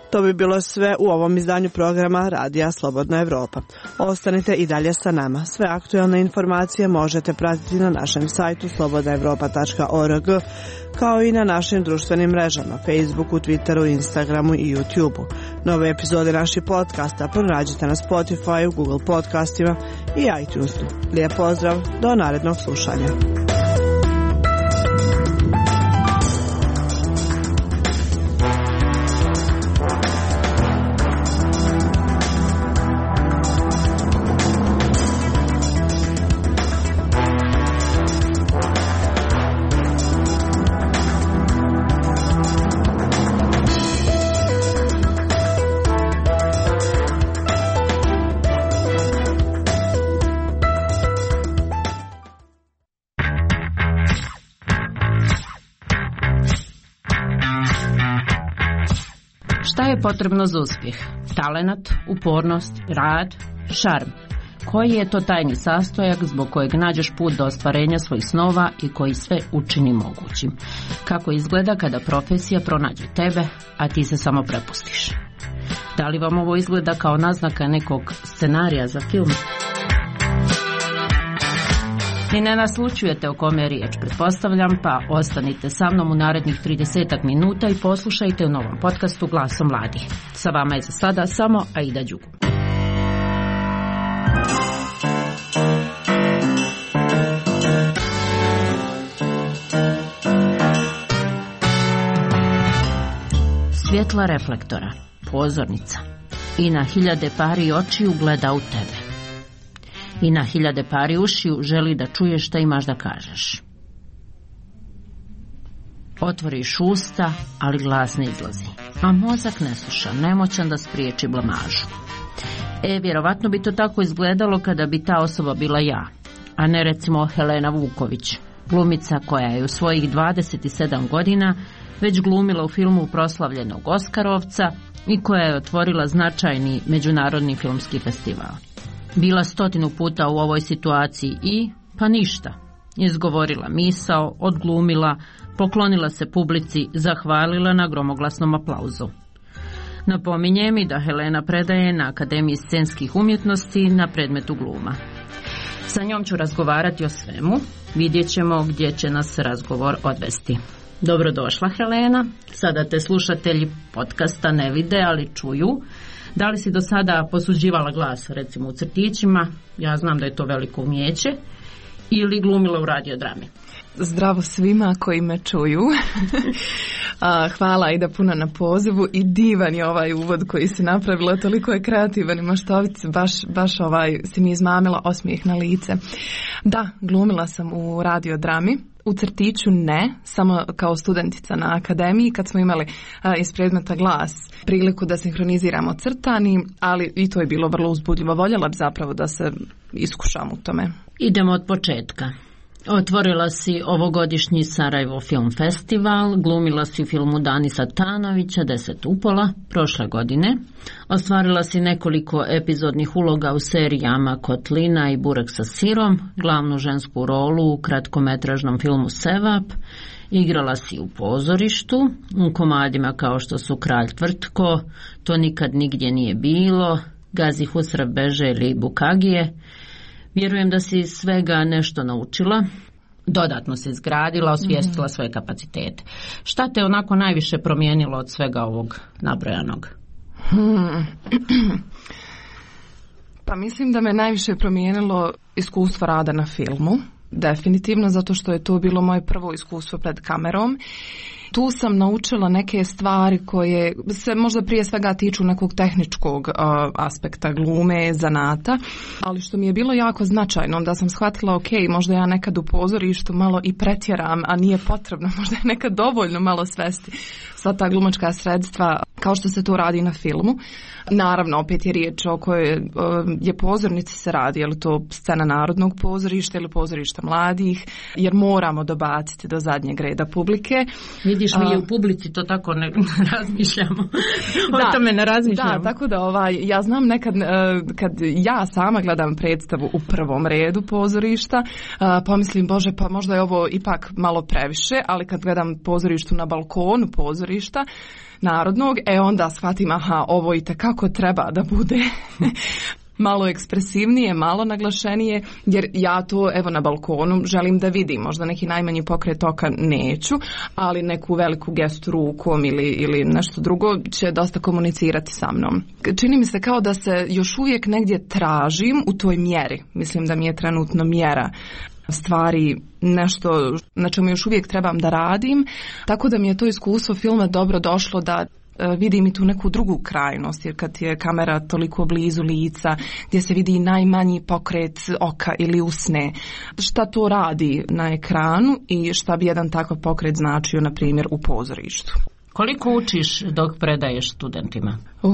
To bi bilo sve u ovom izdanju programa Radija Slobodna Evropa. Ostanite i dalje sa nama. Sve aktualne informacije možete pratiti na našem sajtu slobodnaevropa.org, kao i na našim društvenim mrežama, Facebooku, Twitteru, Instagramu i YouTubeu. Nove epizode naših podcasta pronađite na Spotify, Google podcastima i iTunesu. Lijep pozdrav, do narednog slušanja. Šta je potrebno za uspjeh? Talenat, upornost, rad, šarm. Koji je to tajni sastojak zbog kojeg nađeš put do ostvarenja svojih snova i koji sve učini mogućim? Kako izgleda kada profesija pronađe tebe, a ti se samo prepustiš? Da li vam ovo izgleda kao naznaka nekog scenarija za film? Ni ne naslučujete o kome je riječ, pretpostavljam, pa ostanite sa mnom u narednih 30 minuta i poslušajte u novom podcastu Glasom mladih. Sa vama je za sada samo Aida Đugu. Svjetla reflektora, pozornica i na hiljade pari očiju gleda u tebe. I na hiljade pari ušiju želi da čuješ šta imaš da kažeš. Otvoriš usta, ali glas ne izlazi, a mozak ne sluša, nemoćan da spriječi blamažu. Vjerovatno bi to tako izgledalo kada bi ta osoba bila ja, a ne recimo Helena Vuković, glumica koja je u svojih 27 godina već glumila u filmu proslavljenog Oskarovca i koja je otvorila značajni međunarodni filmski festival. Bila 100 puta u ovoj situaciji i, pa ništa, izgovorila misao, odglumila, poklonila se publici, zahvalila na gromoglasnom aplauzu. Napominje mi da Helena predaje na Akademiji scenskih umjetnosti na predmetu gluma. Sa njom ću razgovarati o svemu, vidjet ćemo gdje će nas razgovor odvesti. Dobrodošla, Helena. Sada te slušatelji podcasta ne vide, ali čuju. Da li si do sada posuđivala glas, recimo u crtićima, ja znam da je to veliko umijeće, ili glumila u radiodrami? Zdravo svima koji me čuju. Hvala Aida puno na pozivu i divan je ovaj uvod koji si napravila, toliko je kreativan i maštovit, baš si mi izmamila osmijeh na lice. Da, glumila sam u radiodrami. U crtiću ne, samo kao studentica na akademiji kad smo imali iz predmeta glas priliku da sinhroniziramo crtani, ali i to je bilo vrlo uzbudljivo. Voljela bi zapravo da se iskušam u tome. Idemo od početka. Otvorila si ovogodišnji Sarajevo film festival, glumila si u filmu Danisa Tanovića 10 upola prošle godine, ostvarila si nekoliko epizodnih uloga u serijama Kotlina i Burek sa sirom, glavnu žensku rolu u kratkometražnom filmu Sevap, igrala si u pozorištu, u komadima kao što su Kralj Tvrtko, To nikad nigdje nije bilo, Gazi Husrev Beže ili Bukagije. Vjerujem da si svega nešto naučila, dodatno se izgradila, osvijestila svoje kapacitete. Šta te onako najviše promijenilo od svega ovog nabrojanog? Pa mislim da me najviše promijenilo iskustvo rada na filmu. Definitivno, zato što je to bilo moje prvo iskustvo pred kamerom. Tu sam naučila neke stvari koje se možda prije svega tiču nekog tehničkog aspekta glume, zanata, ali što mi je bilo jako značajno, da sam shvatila, ok, možda ja nekad u pozorištu malo i pretjeram, a nije potrebno, možda je nekad dovoljno malo svesti sva ta glumačka sredstva kao što se to radi na filmu. Naravno, opet je riječ o kojoj je pozornici se radi, je li to scena Narodnog pozorišta ili pozorišta mladih, jer moramo dobaciti do zadnjeg reda publike. Vidiš, mi u publici to tako ne razmišljamo. O tome ne razmišljamo. Da, tako da ja znam nekad kad ja sama gledam predstavu u prvom redu pozorišta, pomislim, Bože, pa možda je ovo ipak malo previše, ali kad gledam pozorištu na balkonu pozorišta narodnog, onda shvatim, ovo i tekako treba da bude malo ekspresivnije, malo naglašenije, jer ja to na balkonu želim da vidim. Možda neki najmanji pokret oka neću, ali neku veliku gestu rukom ili nešto drugo će dosta komunicirati sa mnom. Čini mi se kao da se još uvijek negdje tražim u toj mjeri. Mislim da mi je trenutno mjera stvari nešto na čemu još uvijek trebam da radim, tako da mi je to iskustvo filma dobro došlo da vidim i tu neku drugu krajnost, jer kad je kamera toliko blizu lica, gdje se vidi najmanji pokret oka ili usne, šta to radi na ekranu i šta bi jedan takav pokret značio, na primjer, u pozorištu. Koliko učiš dok predaješ studentima?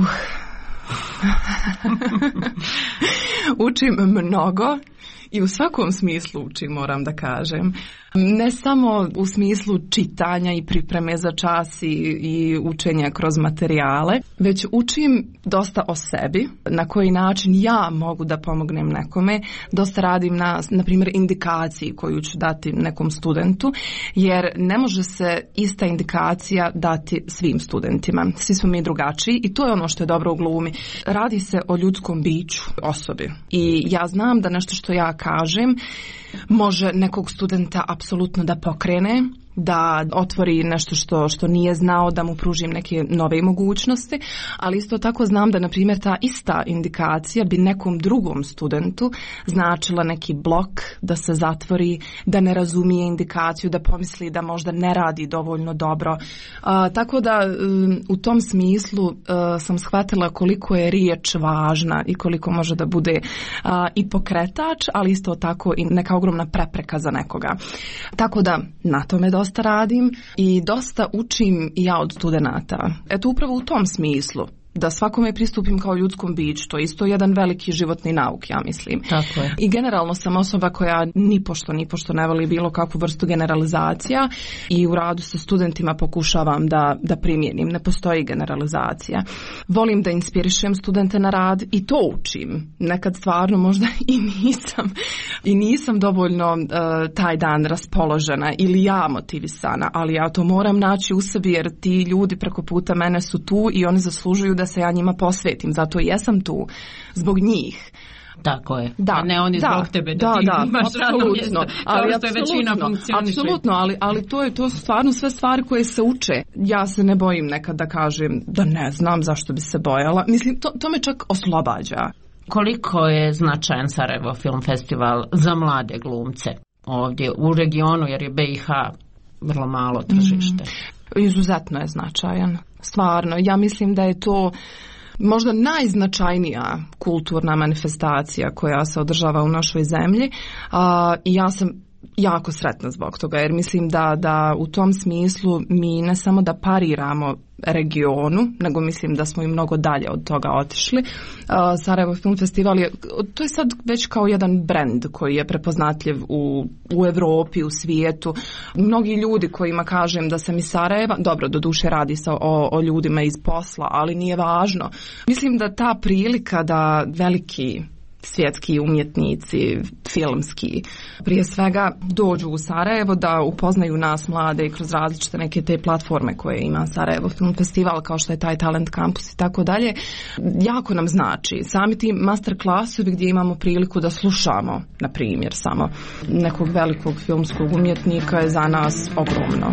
Učim mnogo i u svakom smislu učim, moram da kažem. Ne samo u smislu čitanja i pripreme za čas i učenja kroz materijale, već učim dosta o sebi, na koji način ja mogu da pomognem nekome. Dosta radim na primjer, indikaciji koju ću dati nekom studentu, jer ne može se ista indikacija dati svim studentima. Svi smo mi drugačiji i to je ono što je dobro u glumi. Radi se o ljudskom biću, osobi. I ja znam da nešto što ja kažem može nekog studenta apsolutno da pokrene, da otvori nešto što nije znao, da mu pružim neke nove mogućnosti, ali isto tako znam da, na primjer, ta ista indikacija bi nekom drugom studentu značila neki blok, da se zatvori, da ne razumije indikaciju, da pomisli da možda ne radi dovoljno dobro. Tako da u tom smislu sam shvatila koliko je riječ važna i koliko može da bude i pokretač, ali isto tako i neka ogromna prepreka za nekoga. Tako da na tome dosta radim i dosta učim i ja od studenata. Eto, upravo u tom smislu, da svakome pristupim kao ljudskom biću, to je isto jedan veliki životni nauk, ja mislim. Tako je. I generalno sam osoba koja nipošto ne voli bilo kakvu vrstu generalizacija i u radu sa studentima pokušavam da primijenim. Ne postoji generalizacija. Volim da inspirišem studente na rad i to učim. Nekad stvarno možda i nisam dovoljno taj dan raspoložena ili ja motivisana, ali ja to moram naći u sebi, jer ti ljudi preko puta mene su tu i oni zaslužuju da se ja njima posvetim, zato i jesam tu zbog njih. Tako je, a ne oni zbog tebe da ti imaš radno mjesto, kao što je većina funkcioniše. Apsolutno, ali to su stvarno sve stvari koje se uče. Ja se ne bojim nekad da kažem da ne znam zašto bi se bojala. Mislim, to me čak oslobađa. Koliko je značajan Sarajevo Film Festival za mlade glumce ovdje u regionu, jer je BiH vrlo malo tržište? Izuzetno je značajan. Stvarno, ja mislim da je to možda najznačajnija kulturna manifestacija koja se održava u našoj zemlji i ja sam jako sretna zbog toga, jer mislim da u tom smislu mi ne samo da pariramo regionu, nego mislim da smo i mnogo dalje od toga otišli. Sarajevo Film Festival to je sad već kao jedan brend koji je prepoznatljiv u Europi, u svijetu. Mnogi ljudi kojima kažem da sam iz Sarajeva, dobro, doduše radi se o ljudima iz posla, ali nije važno. Mislim da ta prilika da veliki svjetski umjetnici, filmski, prije svega dođu u Sarajevo da upoznaju nas mlade i kroz različite neke te platforme koje ima Sarajevo Film Festival, kao što je taj Talent Campus i tako dalje, jako nam znači. Sami ti master klasovi gdje imamo priliku da slušamo, na primjer, samo nekog velikog filmskog umjetnika je za nas ogromno.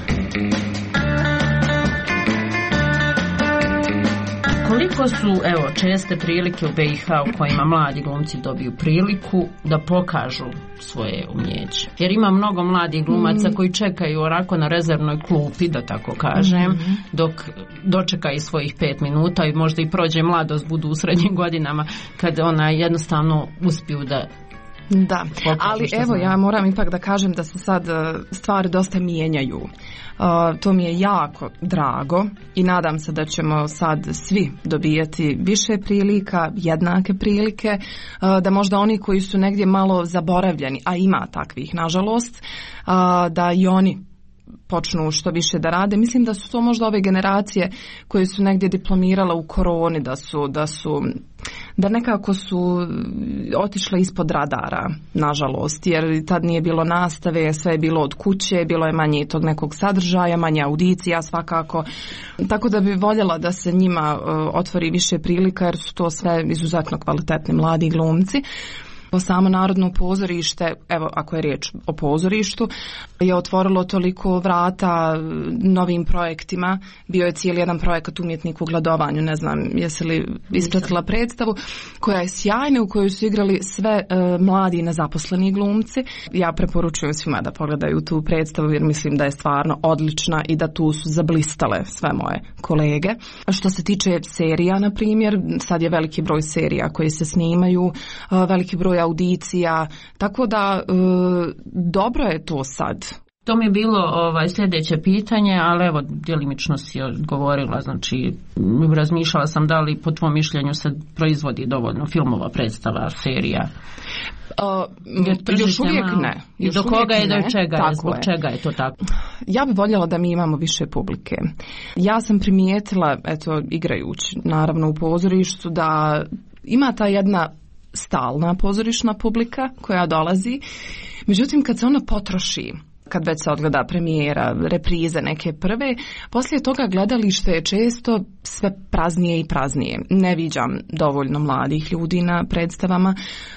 Koliko su, česte prilike u BiH u kojima mladi glumci dobiju priliku da pokažu svoje umjeće? Jer ima mnogo mladih glumaca koji čekaju onako na rezervnoj klupi, da tako kažem, dok dočeka i svojih 5 minuta i možda i prođe mladost, budu u srednjim godinama, kad jednostavno uspiju da... Da, ali ja moram ipak da kažem da se sad stvari dosta mijenjaju. To mi je jako drago i nadam se da ćemo sad svi dobijati više prilika, jednake prilike, da možda oni koji su negdje malo zaboravljeni, a ima takvih nažalost, da i oni počnu što više da rade. Mislim da su to možda ove generacije koje su negdje diplomirale u koroni, da nekako su otišle ispod radara, nažalost, jer tad nije bilo nastave, sve je bilo od kuće, bilo je manje tog nekog sadržaja, manje audicija svakako. Tako da bi voljela da se njima otvori više prilika, jer su to sve izuzetno kvalitetni mladi glumci. Samo Narodno pozorište, evo ako je riječ o pozorištu, je otvorilo toliko vrata novim projektima. Bio je cijeli jedan projekat Umjetnik u gladovanju, ne znam jesi li ispratila predstavu, koja je sjajna, u kojoj su igrali sve mladi nezaposleni glumci. Ja preporučujem svima da pogledaju tu predstavu jer mislim da je stvarno odlična i da tu su zablistale sve moje kolege. Što se tiče serija, na primjer, sad je veliki broj serija koji se snimaju, veliki broj audicija, tako da dobro je to sad. To mi je bilo sljedeće pitanje, ali evo, djelimično si odgovorila, znači razmišljala sam da li po tvom mišljenju se proizvodi dovoljno filmova, predstava, serija. Još uvijek ne. I do koga je, do čega je, zbog čega je to tako? Ja bih voljela da mi imamo više publike. Ja sam primijetila, eto, igrajući naravno u pozorištu, da ima ta jedna stalna pozorišna publika koja dolazi. Međutim, kad se ona potroši, kad već se odgleda premijera, reprize neke prve, poslije toga gledalište je često sve praznije i praznije. Ne viđam dovoljno mladih ljudi na predstavama.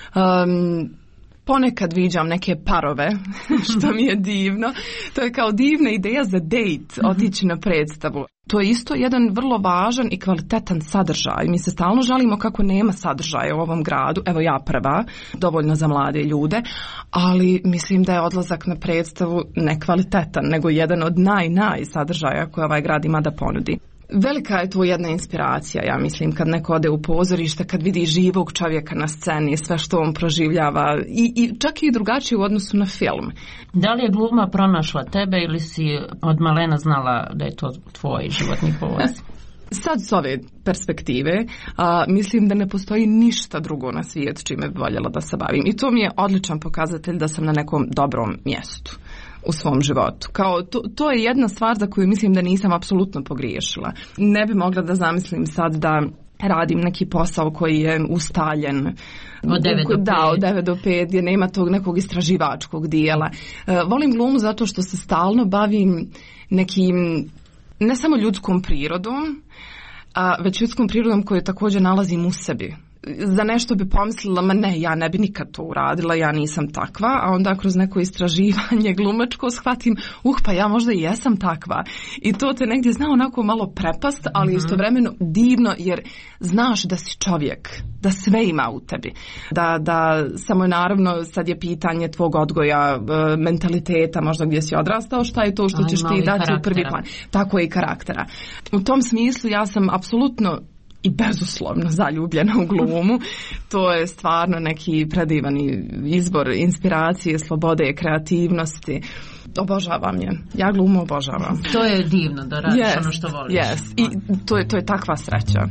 Ponekad viđam neke parove, što mi je divno. To je kao divna ideja za dejt, otići na predstavu. To je isto jedan vrlo važan i kvalitetan sadržaj. Mi se stalno žalimo kako nema sadržaja u ovom gradu. Evo ja prva, dovoljno za mlade ljude, ali mislim da je odlazak na predstavu nekvalitetan, nego jedan od naj sadržaja koje ovaj grad ima da ponudi. Velika je tu jedna inspiracija, ja mislim, kad neko ode u pozorište, kad vidi živog čovjeka na sceni, sve što on proživljava i čak i drugačije u odnosu na film. Da li je gluma pronašla tebe ili si od malena znala da je to tvoj životni poziv? Sad s ove perspektive mislim da ne postoji ništa drugo na svijetu čime bi voljela da se bavim. I to mi je odličan pokazatelj da sam na nekom dobrom mjestu u svom životu. Kao to je jedna stvar za koju mislim da nisam apsolutno pogriješila. Ne bi mogla da zamislim sad da radim neki posao koji je ustaljen od 9 do 5. Da, od 9 do 5, gdje nema tog nekog istraživačkog dijela. Volim glumu zato što se stalno bavim nekim, ne samo ljudskom prirodom, već ljudskom prirodom koju također nalazim u sebi. Za nešto bi pomislila, ma ne, ja ne bi nikad to uradila, ja nisam takva, a onda kroz neko istraživanje glumačko shvatim, pa ja možda i jesam takva. I to te negdje zna onako malo prepast, ali istovremeno divno, jer znaš da si čovjek, da sve ima u tebi. Da samo naravno sad je pitanje tvog odgoja, mentaliteta, možda gdje si odrastao, šta je to što ćeš ti dati u prvi plan. Tako je i karaktera. U tom smislu ja sam apsolutno i bezuslovno zaljubljena u glumu. To je stvarno neki predivan izbor inspiracije, slobode, kreativnosti. Obožavam je. Ja glumu obožavam. To je divno da radiš ono što voliš. Yes. I to je takva sreća.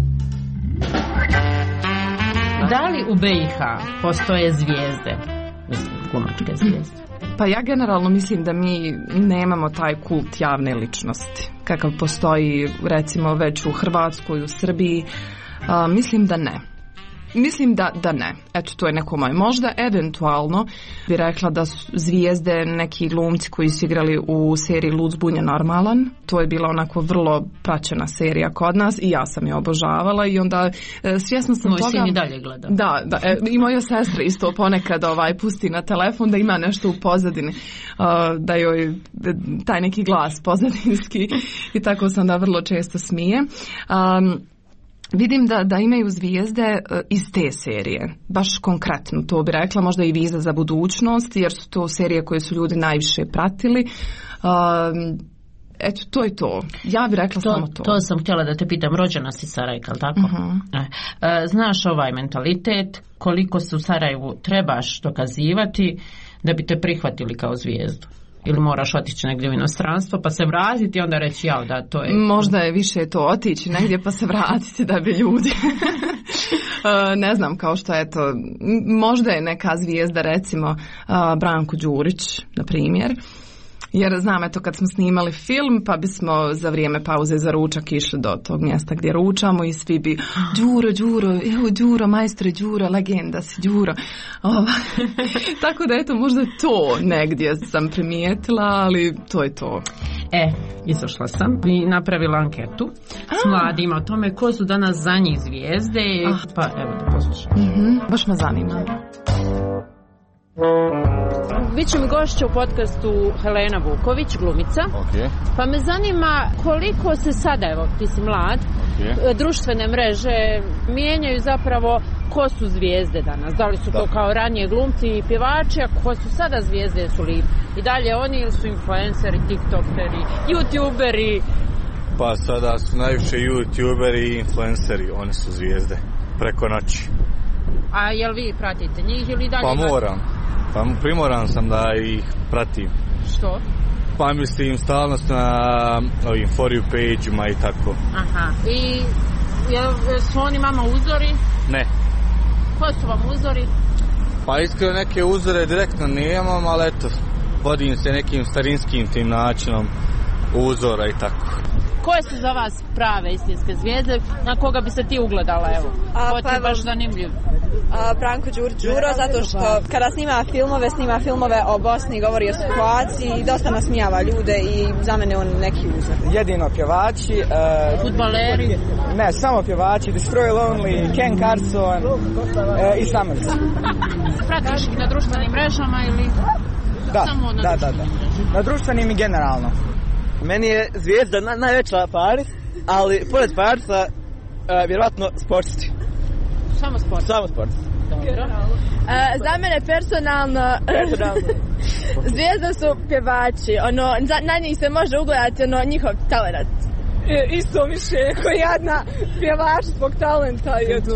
Da li u BiH postoje zvijezde? Glumačke zvijezde? Pa ja generalno mislim da mi nemamo taj kult javne ličnosti kakav postoji recimo već u Hrvatskoj, u Srbiji. Mislim da ne. Mislim da ne. Eto, to je neko moje. Možda eventualno bi rekla da su zvijezde neki glumci koji su igrali u seriji Lud zbunjen normalan. To je bila onako vrlo praćena serija kod nas i ja sam je obožavala i onda svjesno sam toga... Moj sin i dalje gleda. Da, i moja sestra isto ponekad pusti na telefon da ima nešto u pozadini, da joj taj neki glas pozadinski i tako sam da vrlo često smije. Vidim da imaju zvijezde iz te serije, baš konkretno, to bi rekla, možda i Viza za budućnost, jer su to serije koje su ljudi najviše pratili. Eto, to je to. Ja bih rekla samo to. To sam htjela da te pitam, rođena si Sarajka, ali tako? Znaš ovaj mentalitet, koliko se u Sarajevu trebaš dokazivati da bi te prihvatili kao zvijezdu? Ili moraš otići negdje u inostranstvo pa se vratiti i onda reći da to je... Možda je više to otići negdje pa se vratiti da bi ljudi... ne znam, kao što je to... Možda je neka zvijezda, recimo Branko Đurić, na primjer. Jer znam, eto, kad smo snimali film, pa bismo za vrijeme pauze za ručak išli do tog mjesta gdje ručamo i svi bi Đuro, majstore Đuro, legenda si Đuro. Tako da, eto, možda to negdje sam primijetila, ali to je to. Izašla sam i napravila anketu s mladima o tome ko su danas za njih zvijezde, pa evo da poslušam. Baš me zanima. Biće mi gošća u podcastu Helena Vuković, glumica. Pa me zanima koliko se sada, evo ti si mlad, društvene mreže mijenjaju zapravo ko su zvijezde danas. Da li su to kao ranije glumci i pjevači, a ko su sada zvijezde, su li i dalje oni ili su influenceri, tiktokeri, youtuberi? Pa sada su najviše youtuberi i influenceri, oni su zvijezde preko noći. A jel vi pratite njih ili dalje? Pa moram. Pa primoran sam da ih pratim. Što? Pa mislim stalno na ovim for you page-uma i tako. Aha. I su oni vama uzori? Ne. Ko su vam uzori? Pa iskreno neke uzore direktno nemam, ali eto, vodim se nekim starinskim tim načinom uzora i tako. Koje su za vas prave istinske zvijezde? Na koga bi se ti ugledala, evo? Ko ti je baš zanimljiv? Branko Đuro, zato što kada snima filmove o Bosni, govori o situaciji i dosta nasmijava ljude i za mene on neki uzor. Jedino pjevači. Fudbaleri? Ne, samo pjevači. Destroy Lonely, Ken Carson i Summers. Pratiš ih na društvenim mrežama ili samo na društvenim mrežama? Na društvenim i generalno. Meni je zvijezda najveća Paris, ali pored Parisa vjerovatno sportisti. Samo sport? Samo sport. Za mene personalno zvijezda su pjevači, na njih se može ugledati njihov talent. Isto više koji jedna pjevač zbog talenta.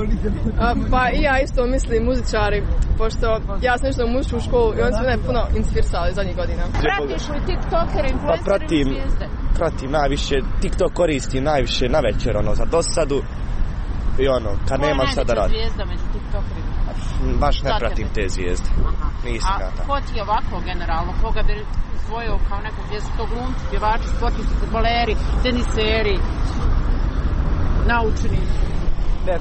Pa i ja isto mislim muzičari, pošto ja sam išla u muzičku školu i oni su mene puno inspirisali zadnjih godina. Pratiš li tiktokere, influencere i zvijezde? Pratim najviše, TikTok koristim najviše na večer, za dosadu i kad nemam šta da radim. Koja je najveća zvijezda među tiktokerima? Baš ne pratim te zvijezde. A ko ti je ovako generalno? Koga bi izdvojio kao nekog, gdje su to glumci, pjevači, sportisti, fudbaleri, teniseri, naučni? Ne,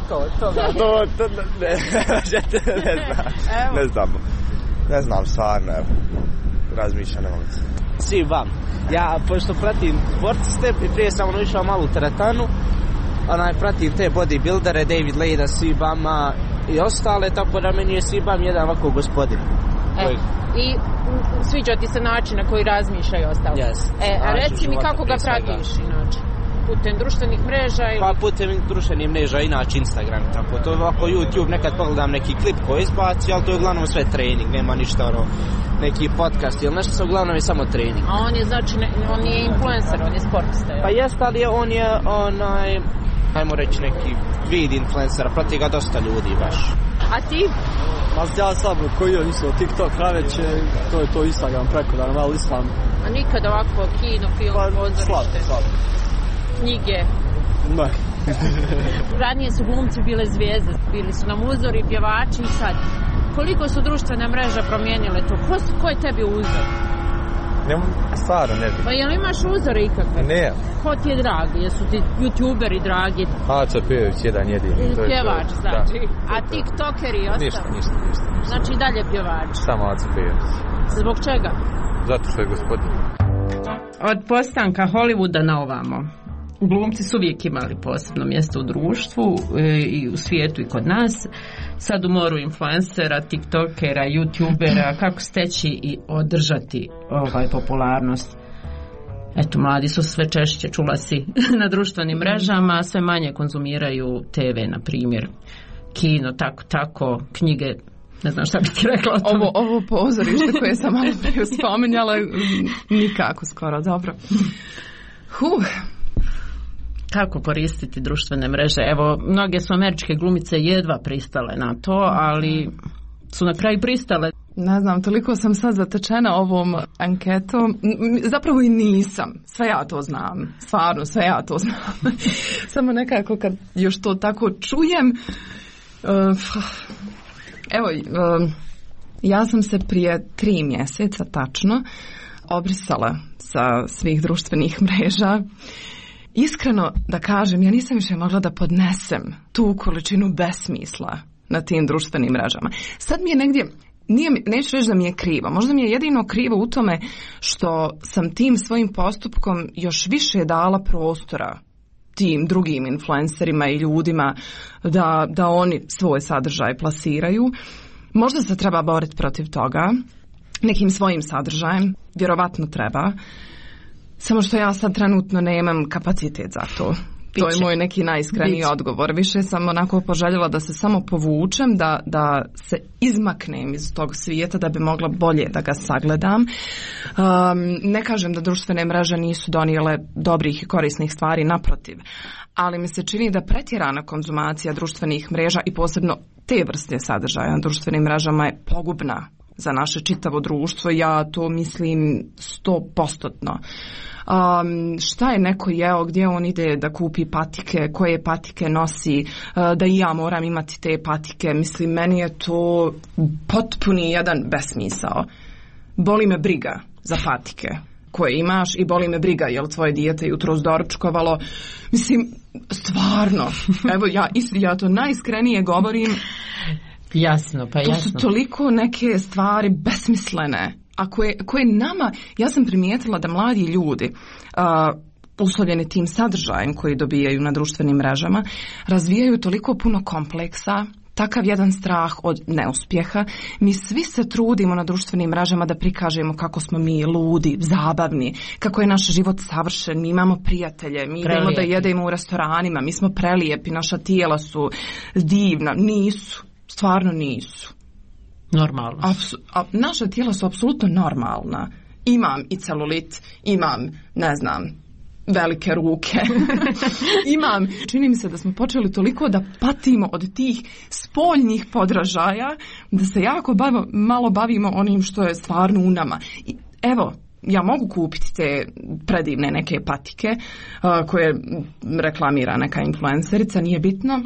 ne znam. Ne znam stvarno, razmišljam. Svi vam. Ja, pošto pratim sportiste, prije sam išao malo u teretanu, pratim te bodybuildere, David Lejda, Sibama i ostale, tako da meni je Sibam jedan ovako gospodin. I sviđa ti se način na koji razmišlja i ostalo. Reci mi kako ga pratiš inače? Putem društvenih mreža ili? Pa putem društvenih mreža, inače Instagram, tako. To je ovako YouTube, nekad pogledam neki klip koji izbaci, ali to je uglavnom sve trening, nema ništa neki podcast ili nešto, se uglavnom je samo trening. A on je znači, on je influencer, on je sportista, jel? Pa jest, ali on je ajmo reći neki vid influencera, prati ga dosta ljudi baš. A ti? Ja sam koji on isto TikTok raveće, to je to Instagram preko da malo listam. A nikada ovako kino, film, pozorište? Slabo. Knjige? Ne. Ranije su glumci bile zvijezde, bili su nam uzori, pjevači i sad. Koliko su društvene mreže promijenile to? Ko je tebi uzor? Stvarno ne bi. Pa jel imaš uzore ikakve? Ne. Ko ti je dragi? Jesu ti youtuberi dragi? Aca Pejović, jedan jedini. Pjevač, znači. A tiktokeri i ostalo? Ništa. Znači i dalje pjevač? Samo Aca Pejović. Zbog čega? Zato što je gospodin. Od postanka Hollywooda na ovamo, glumci su uvijek imali posebno mjesto u društvu i u svijetu i kod nas. Sad u moru influencera, tiktokera, youtubera, kako steći i održati popularnost. Eto, mladi su sve češće, čula si, na društvenim mrežama, sve manje konzumiraju TV, na primjer, kino, tako, knjige. Ne znam šta bi ti rekla o tome. Ovo pozorište koje sam malo prije spominjala, nikako skoro, dobro. Kako koristiti društvene mreže? Evo, mnoge su američke glumice jedva pristale na to, ali su na kraju pristale. Ne znam, toliko sam sad zatečena ovom anketom. Zapravo i nisam. Sve ja to znam. Stvarno, sve ja to znam. Samo nekako kad još to tako čujem. Evo, ja sam se prije 3 mjeseca tačno obrisala sa svih društvenih mreža. Iskreno da kažem, ja nisam više mogla da podnesem tu količinu besmisla na tim društvenim mrežama. Sad mi je negdje, neću reći da mi je krivo, možda mi je jedino krivo u tome što sam tim svojim postupkom još više dala prostora tim drugim influencerima i ljudima da oni svoj sadržaj plasiraju. Možda se treba boriti protiv toga nekim svojim sadržajem, vjerovatno treba, samo što ja sad trenutno nemam kapacitet za to. To je moj neki najiskreniji odgovor. Više sam onako poželjela da se samo povučem, da se izmaknem iz tog svijeta da bi mogla bolje da ga sagledam. Ne kažem da društvene mreže nisu donijele dobrih i korisnih stvari, naprotiv. Ali mi se čini da pretjerana konzumacija društvenih mreža i posebno te vrste sadržaja na društvenim mrežama je pogubna za naše čitavo društvo. Ja to mislim 100%. Šta je neko jeo, gdje on ide da kupi patike, koje patike nosi, da i ja moram imati te patike. Mislim, meni je to potpuni jedan besmisao. Boli me briga za patike koje imaš i boli me briga jel tvoje dijete jutros doručkovalo. Mislim, stvarno, evo ja to najiskrenije govorim. Jasno, pa jasno. To su toliko neke stvari besmislene. A koje nama, ja sam primijetila da mladi ljudi uslovljeni tim sadržajem koji dobijaju na društvenim mrežama razvijaju toliko puno kompleksa, takav jedan strah od neuspjeha. Mi svi se trudimo na društvenim mrežama da prikažemo kako smo mi ludi, zabavni, kako je naš život savršen, mi imamo prijatelje, mi idemo da jedemo u restoranima, mi smo prelijepi, naša tijela su divna. Nisu, stvarno nisu. Normalno. Naša tijela su apsolutno normalna. Imam i celulit, imam, ne znam, velike ruke. Čini mi se da smo počeli toliko da patimo od tih spoljnih podražaja, da se jako malo bavimo onim što je stvarno u nama. Evo, ja mogu kupiti te predivne neke patike koje reklamira neka influencerica, nije bitno.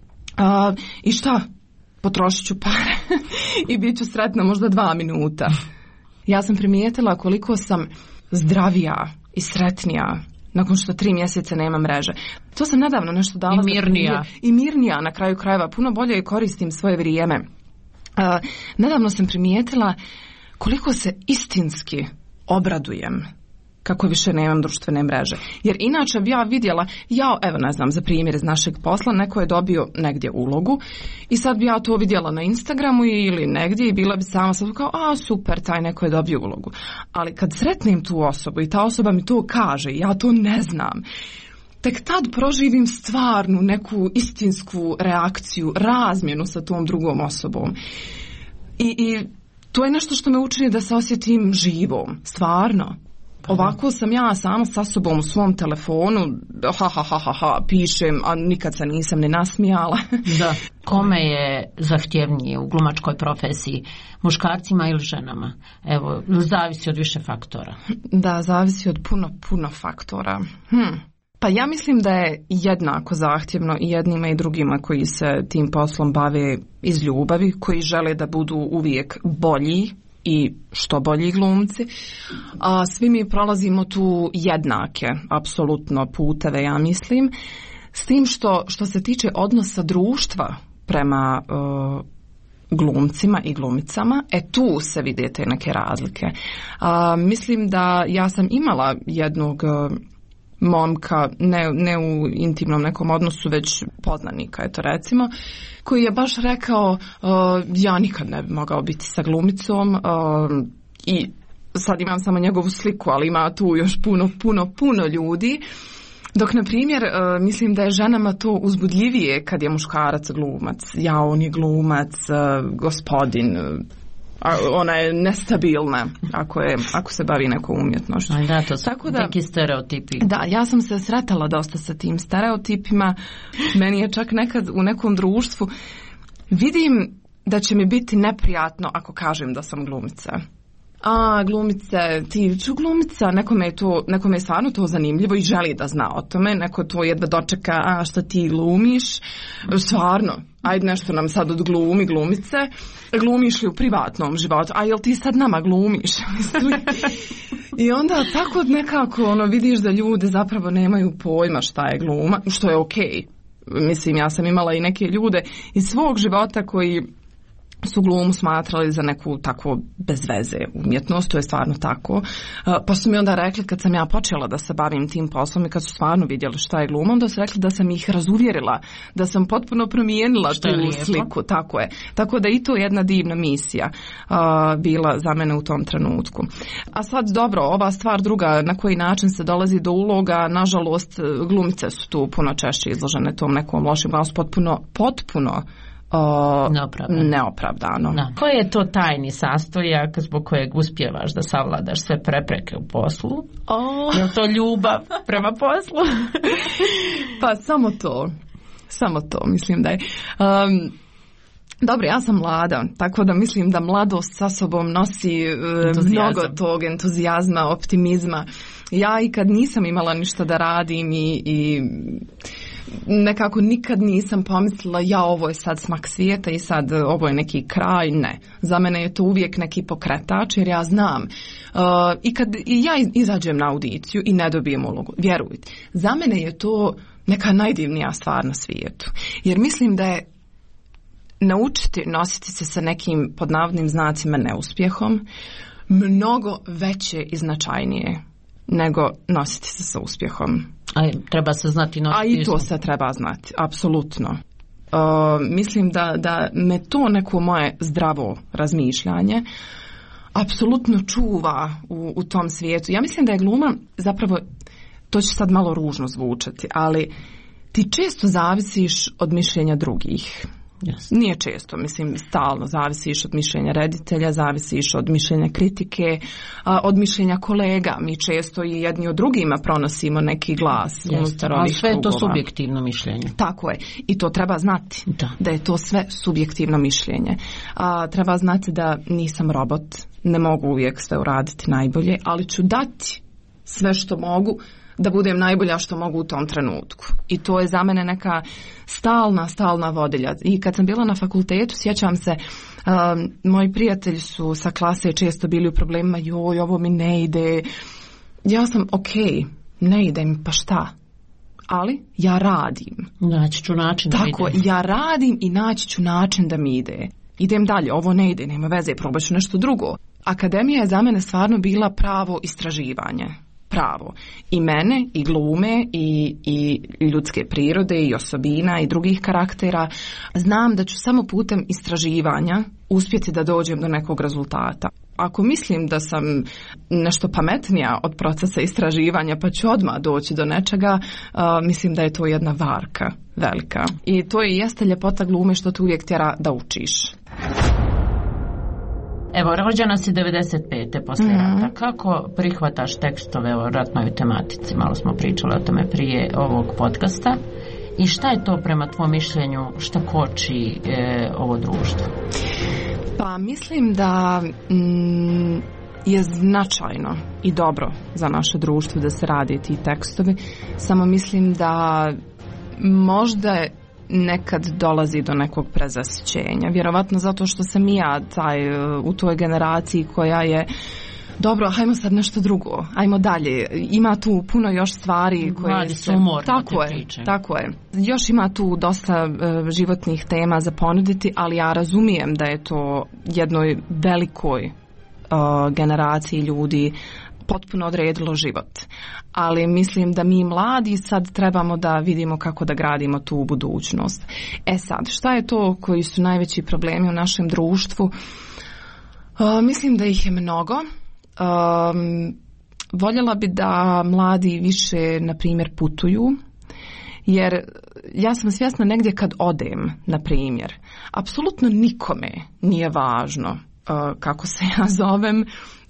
I šta? Potrošit ću pare i bit ću sretna možda 2 minuta. Ja sam primijetila koliko sam zdravija i sretnija nakon što 3 mjeseca nema mreže. To sam nedavno nešto dala. I mirnija na kraju krajeva. Puno bolje koristim svoje vrijeme. Nedavno sam primijetila koliko se istinski obradujem kako više nemam društvene mreže. Jer inače bi ja vidjela, evo ne znam, za primjer iz našeg posla, neko je dobio negdje ulogu i sad bi ja to vidjela na Instagramu ili negdje i bila bi sama sad kao, super, taj neko je dobio ulogu. Ali kad sretnem tu osobu i ta osoba mi to kaže, ja to ne znam, tek tad proživim stvarnu neku istinsku reakciju, razmjenu sa tom drugom osobom. I to je nešto što me učini da se osjetim živom, stvarno. Ovako sam ja sama sa sobom u svom telefonu, pišem, a nikad se nisam ni nasmijala. Da. Kome je zahtjevnije u glumačkoj profesiji, muškarcima ili ženama? Evo, zavisi od više faktora. Da, zavisi od puno faktora. Pa ja mislim da je jednako zahtjevno i jednima i drugima koji se tim poslom bave iz ljubavi, koji žele da budu uvijek bolji i što bolji glumci, a svi mi prolazimo tu jednake, apsolutno puteve, ja mislim, s tim što se tiče odnosa društva prema glumcima i glumicama, tu se vide te neke razlike. Mislim da ja sam imala jednog momka, ne u intimnom nekom odnosu, već poznanika, eto recimo, koji je baš rekao ja nikad ne bi mogao biti sa glumicom i sad imam samo njegovu sliku, ali ima tu još puno ljudi. Dok, na primjer, mislim da je ženama to uzbudljivije kad je muškarac glumac. On je glumac, gospodin, ona je nestabilna ako se bavi nekom umjetnošću. Da, to su neki stereotipi. Da, ja sam se sretala dosta sa tim stereotipima. Meni je čak nekad u nekom društvu vidim da će mi biti neprijatno ako kažem da sam glumica. Glumice, ti ću glumica, nekome je stvarno to zanimljivo i želi da zna o tome, neko to jedva dočeka, šta ti glumiš, stvarno, ajde nešto nam sad odglumi glumice, glumiš li u privatnom životu, jel ti sad nama glumiš? I onda tako nekako vidiš da ljudi zapravo nemaju pojma šta je gluma, što je okej. Mislim, ja sam imala i neke ljude iz svog života koji su glumu smatrali za neku tako bez veze umjetnost, to je stvarno tako. Pa su mi onda rekli, kad sam ja počela da se bavim tim poslom i kad su stvarno vidjeli šta je gluma, onda su rekli da sam ih razuvjerila, da sam potpuno promijenila tu sliku. Tako je. Tako da i to je jedna divna misija bila za mene u tom trenutku. A sad dobro, ova stvar druga, na koji način se dolazi do uloga, nažalost glumice su tu puno češće izložene tom nekom lošim glasu, potpuno neopravdano. Da. Koji je to tajni sastojak zbog kojeg uspijevaš da savladaš sve prepreke u poslu? Je li to ljubav prema poslu? Pa samo to mislim da je. Dobro, ja sam mlada, tako da mislim da mladost sa sobom nosi mnogo tog entuzijazma, optimizma. Ja i kad nisam imala ništa da radim i nekako nikad nisam pomislila ovo je sad smak svijeta i sad ovo je neki kraj, ne. Za mene je to uvijek neki pokretač jer ja znam i kad ja izađem na audiciju i ne dobijem ulogu, vjerujte, za mene je to neka najdivnija stvar na svijetu. Jer mislim da je naučiti nositi se sa nekim pod navodnim znacima neuspjehom mnogo veće i značajnije nego nositi se sa uspjehom. A treba se znati nositi. A i to se treba znati, apsolutno. Mislim da me to neko moje zdravo razmišljanje apsolutno čuva u tom svijetu. Ja mislim da je gluma zapravo, to će sad malo ružno zvučati, ali ti često zavisiš od mišljenja drugih. Yes. Nije često, mislim stalno zavisiš od mišljenja reditelja, zavisiš od mišljenja kritike, od mišljenja kolega. Mi često i jedni od drugima pronosimo neki glas unutar ovih sve je to krugova. Subjektivno mišljenje. Tako je. I to treba znati. Da je to sve subjektivno mišljenje. Treba znati da nisam robot, ne mogu uvijek sve uraditi najbolje, ali ću dati sve što mogu da budem najbolja što mogu u tom trenutku. I to je za mene neka stalna vodilja. I kad sam bila na fakultetu, sjećam se, moji prijatelji su sa klase često bili u problemima, joj, ovo mi ne ide. Ja sam, ne ide mi, pa šta? Ali ja radim. Naći ću način da ide. Ja radim i naći ću način da mi ide. Idem dalje, ovo ne ide, nema veze, probat ću nešto drugo. Akademija je za mene stvarno bila pravo istraživanje. Pravo. I mene, i glume, i ljudske prirode, i osobina, i drugih karaktera. Znam da ću samo putem istraživanja uspjeti da dođem do nekog rezultata. Ako mislim da sam nešto pametnija od procesa istraživanja pa ću odmah doći do nečega, mislim da je to jedna varka velika. I to i jeste ljepota glume što te uvijek tjera da učiš. Evo, rođena si 95. poslije rata. Kako prihvataš tekstove o ratnoj tematici? Malo smo pričali o tome prije ovog podcasta. I šta je to prema tvojom mišljenju šta koči ovo društvo? Pa mislim da je značajno i dobro za naše društvo da se radi ti tekstovi. Samo mislim da možda nekad dolazi do nekog prezasićenja. Vjerovatno zato što sam i ja u toj generaciji koja je dobro, hajmo sad nešto drugo, ajmo dalje. Ima tu puno još stvari koje mladi su umorni. Tako je. Još ima tu dosta životnih tema za ponuditi, ali ja razumijem da je to jednoj velikoj generaciji ljudi potpuno odredilo život. Ali mislim da mi mladi sad trebamo da vidimo kako da gradimo tu budućnost. Sad, šta je to koji su najveći problemi u našem društvu? Mislim da ih je mnogo. Voljela bi da mladi više, na primjer, putuju. Jer ja sam svjesna negdje kad odem, na primjer, apsolutno nikome nije važno kako se ja zovem,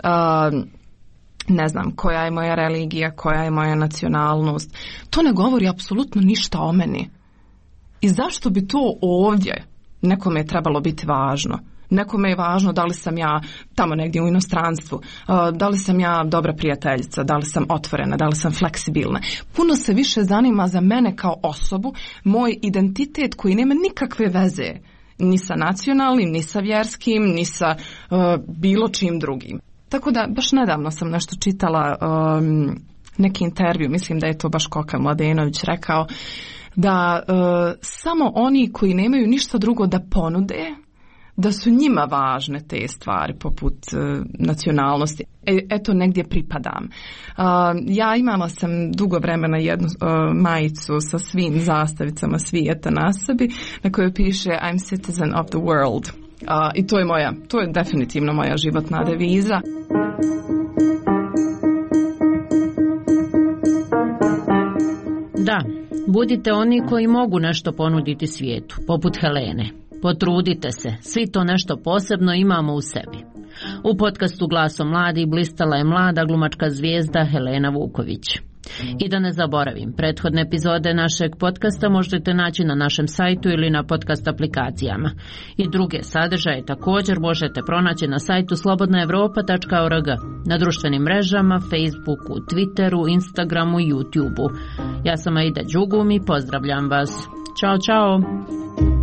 ne znam, koja je moja religija, koja je moja nacionalnost. To ne govori apsolutno ništa o meni. I zašto bi to ovdje nekome je trebalo biti važno? Nekome je važno da li sam ja tamo negdje u inostranstvu, da li sam ja dobra prijateljica, da li sam otvorena, da li sam fleksibilna. Puno se više zanima za mene kao osobu, moj identitet koji nema nikakve veze ni sa nacionalnim, ni sa vjerskim, ni sa bilo čim drugim. Tako da baš nedavno sam nešto čitala, neki intervju, mislim da je to baš Koka Mladenović rekao, da samo oni koji nemaju ništa drugo da ponude, da su njima važne te stvari poput nacionalnosti. Eto, negdje pripadam. Ja imala sam dugo vremena jednu majicu sa svim zastavicama svijeta na sebi, na kojoj piše I'm citizen of the world. I to je definitivno moja životna deviza. Da, budite oni koji mogu nešto ponuditi svijetu, poput Helene. Potrudite se, svi to nešto posebno imamo u sebi. U podcastu Glasom mladih blistala je mlada glumačka zvijezda Helena Vuković. I da ne zaboravim, prethodne epizode našeg podcasta možete naći na našem sajtu ili na podcast aplikacijama. I druge sadržaje također možete pronaći na sajtu slobodnaevropa.org, na društvenim mrežama, Facebooku, Twitteru, Instagramu i YouTubeu. Ja sam Aida Đugum i pozdravljam vas. Ćao, čao!